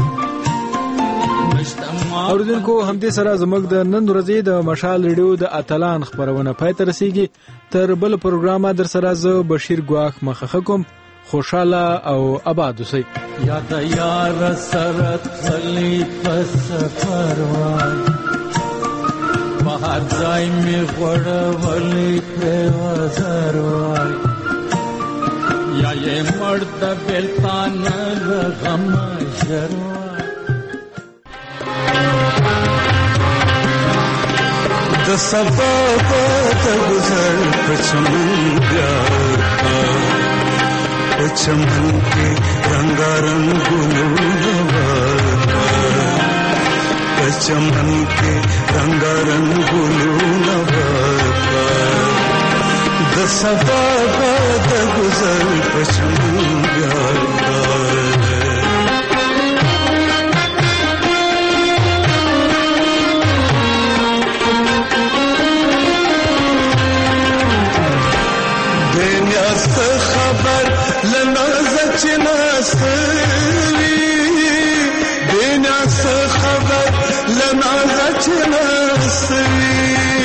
اوریدونکو همدې سره زموږ د نن ورځې د مشال ریډیو د اتلان خبرونه پای ته رسیږي تر بل پروګرامه در سره زه بشیر ګواښ مخه کوم خوشاله او آباد اوسئ یا د یار سره تللی په سفر وای په هر ځای مې غوړولی پرې وزر وای یا یې مړ د بېلتان له غمه ژر وای د سبا په د ګذر په چمن بیا چمن के रंगारंग गुलूनवा चमन के रंगारंग गुलूनवा د سبا د گزر پچمن یادگار دنیا څه خبر لنازه چې ناستوي دنیا څه خبر لنازه چې ناستوي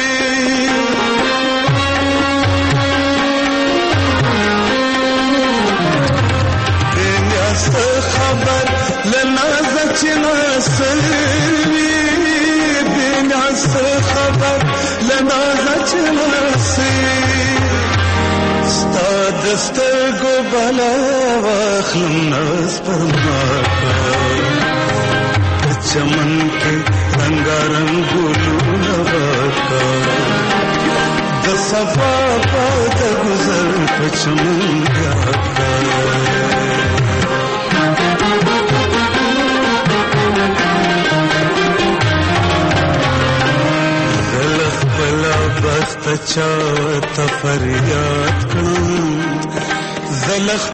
دنیا څه خبر لنازه چې ناستوي دنیا څه خبر لنازه چې ناستوي دسترګو بلا واخلم ناز پر ماکا چمن کې رنگارنګ ګلونه واکا د صفا د گزر په چمن یادګار زلخ بلا بخت چا ته فریاد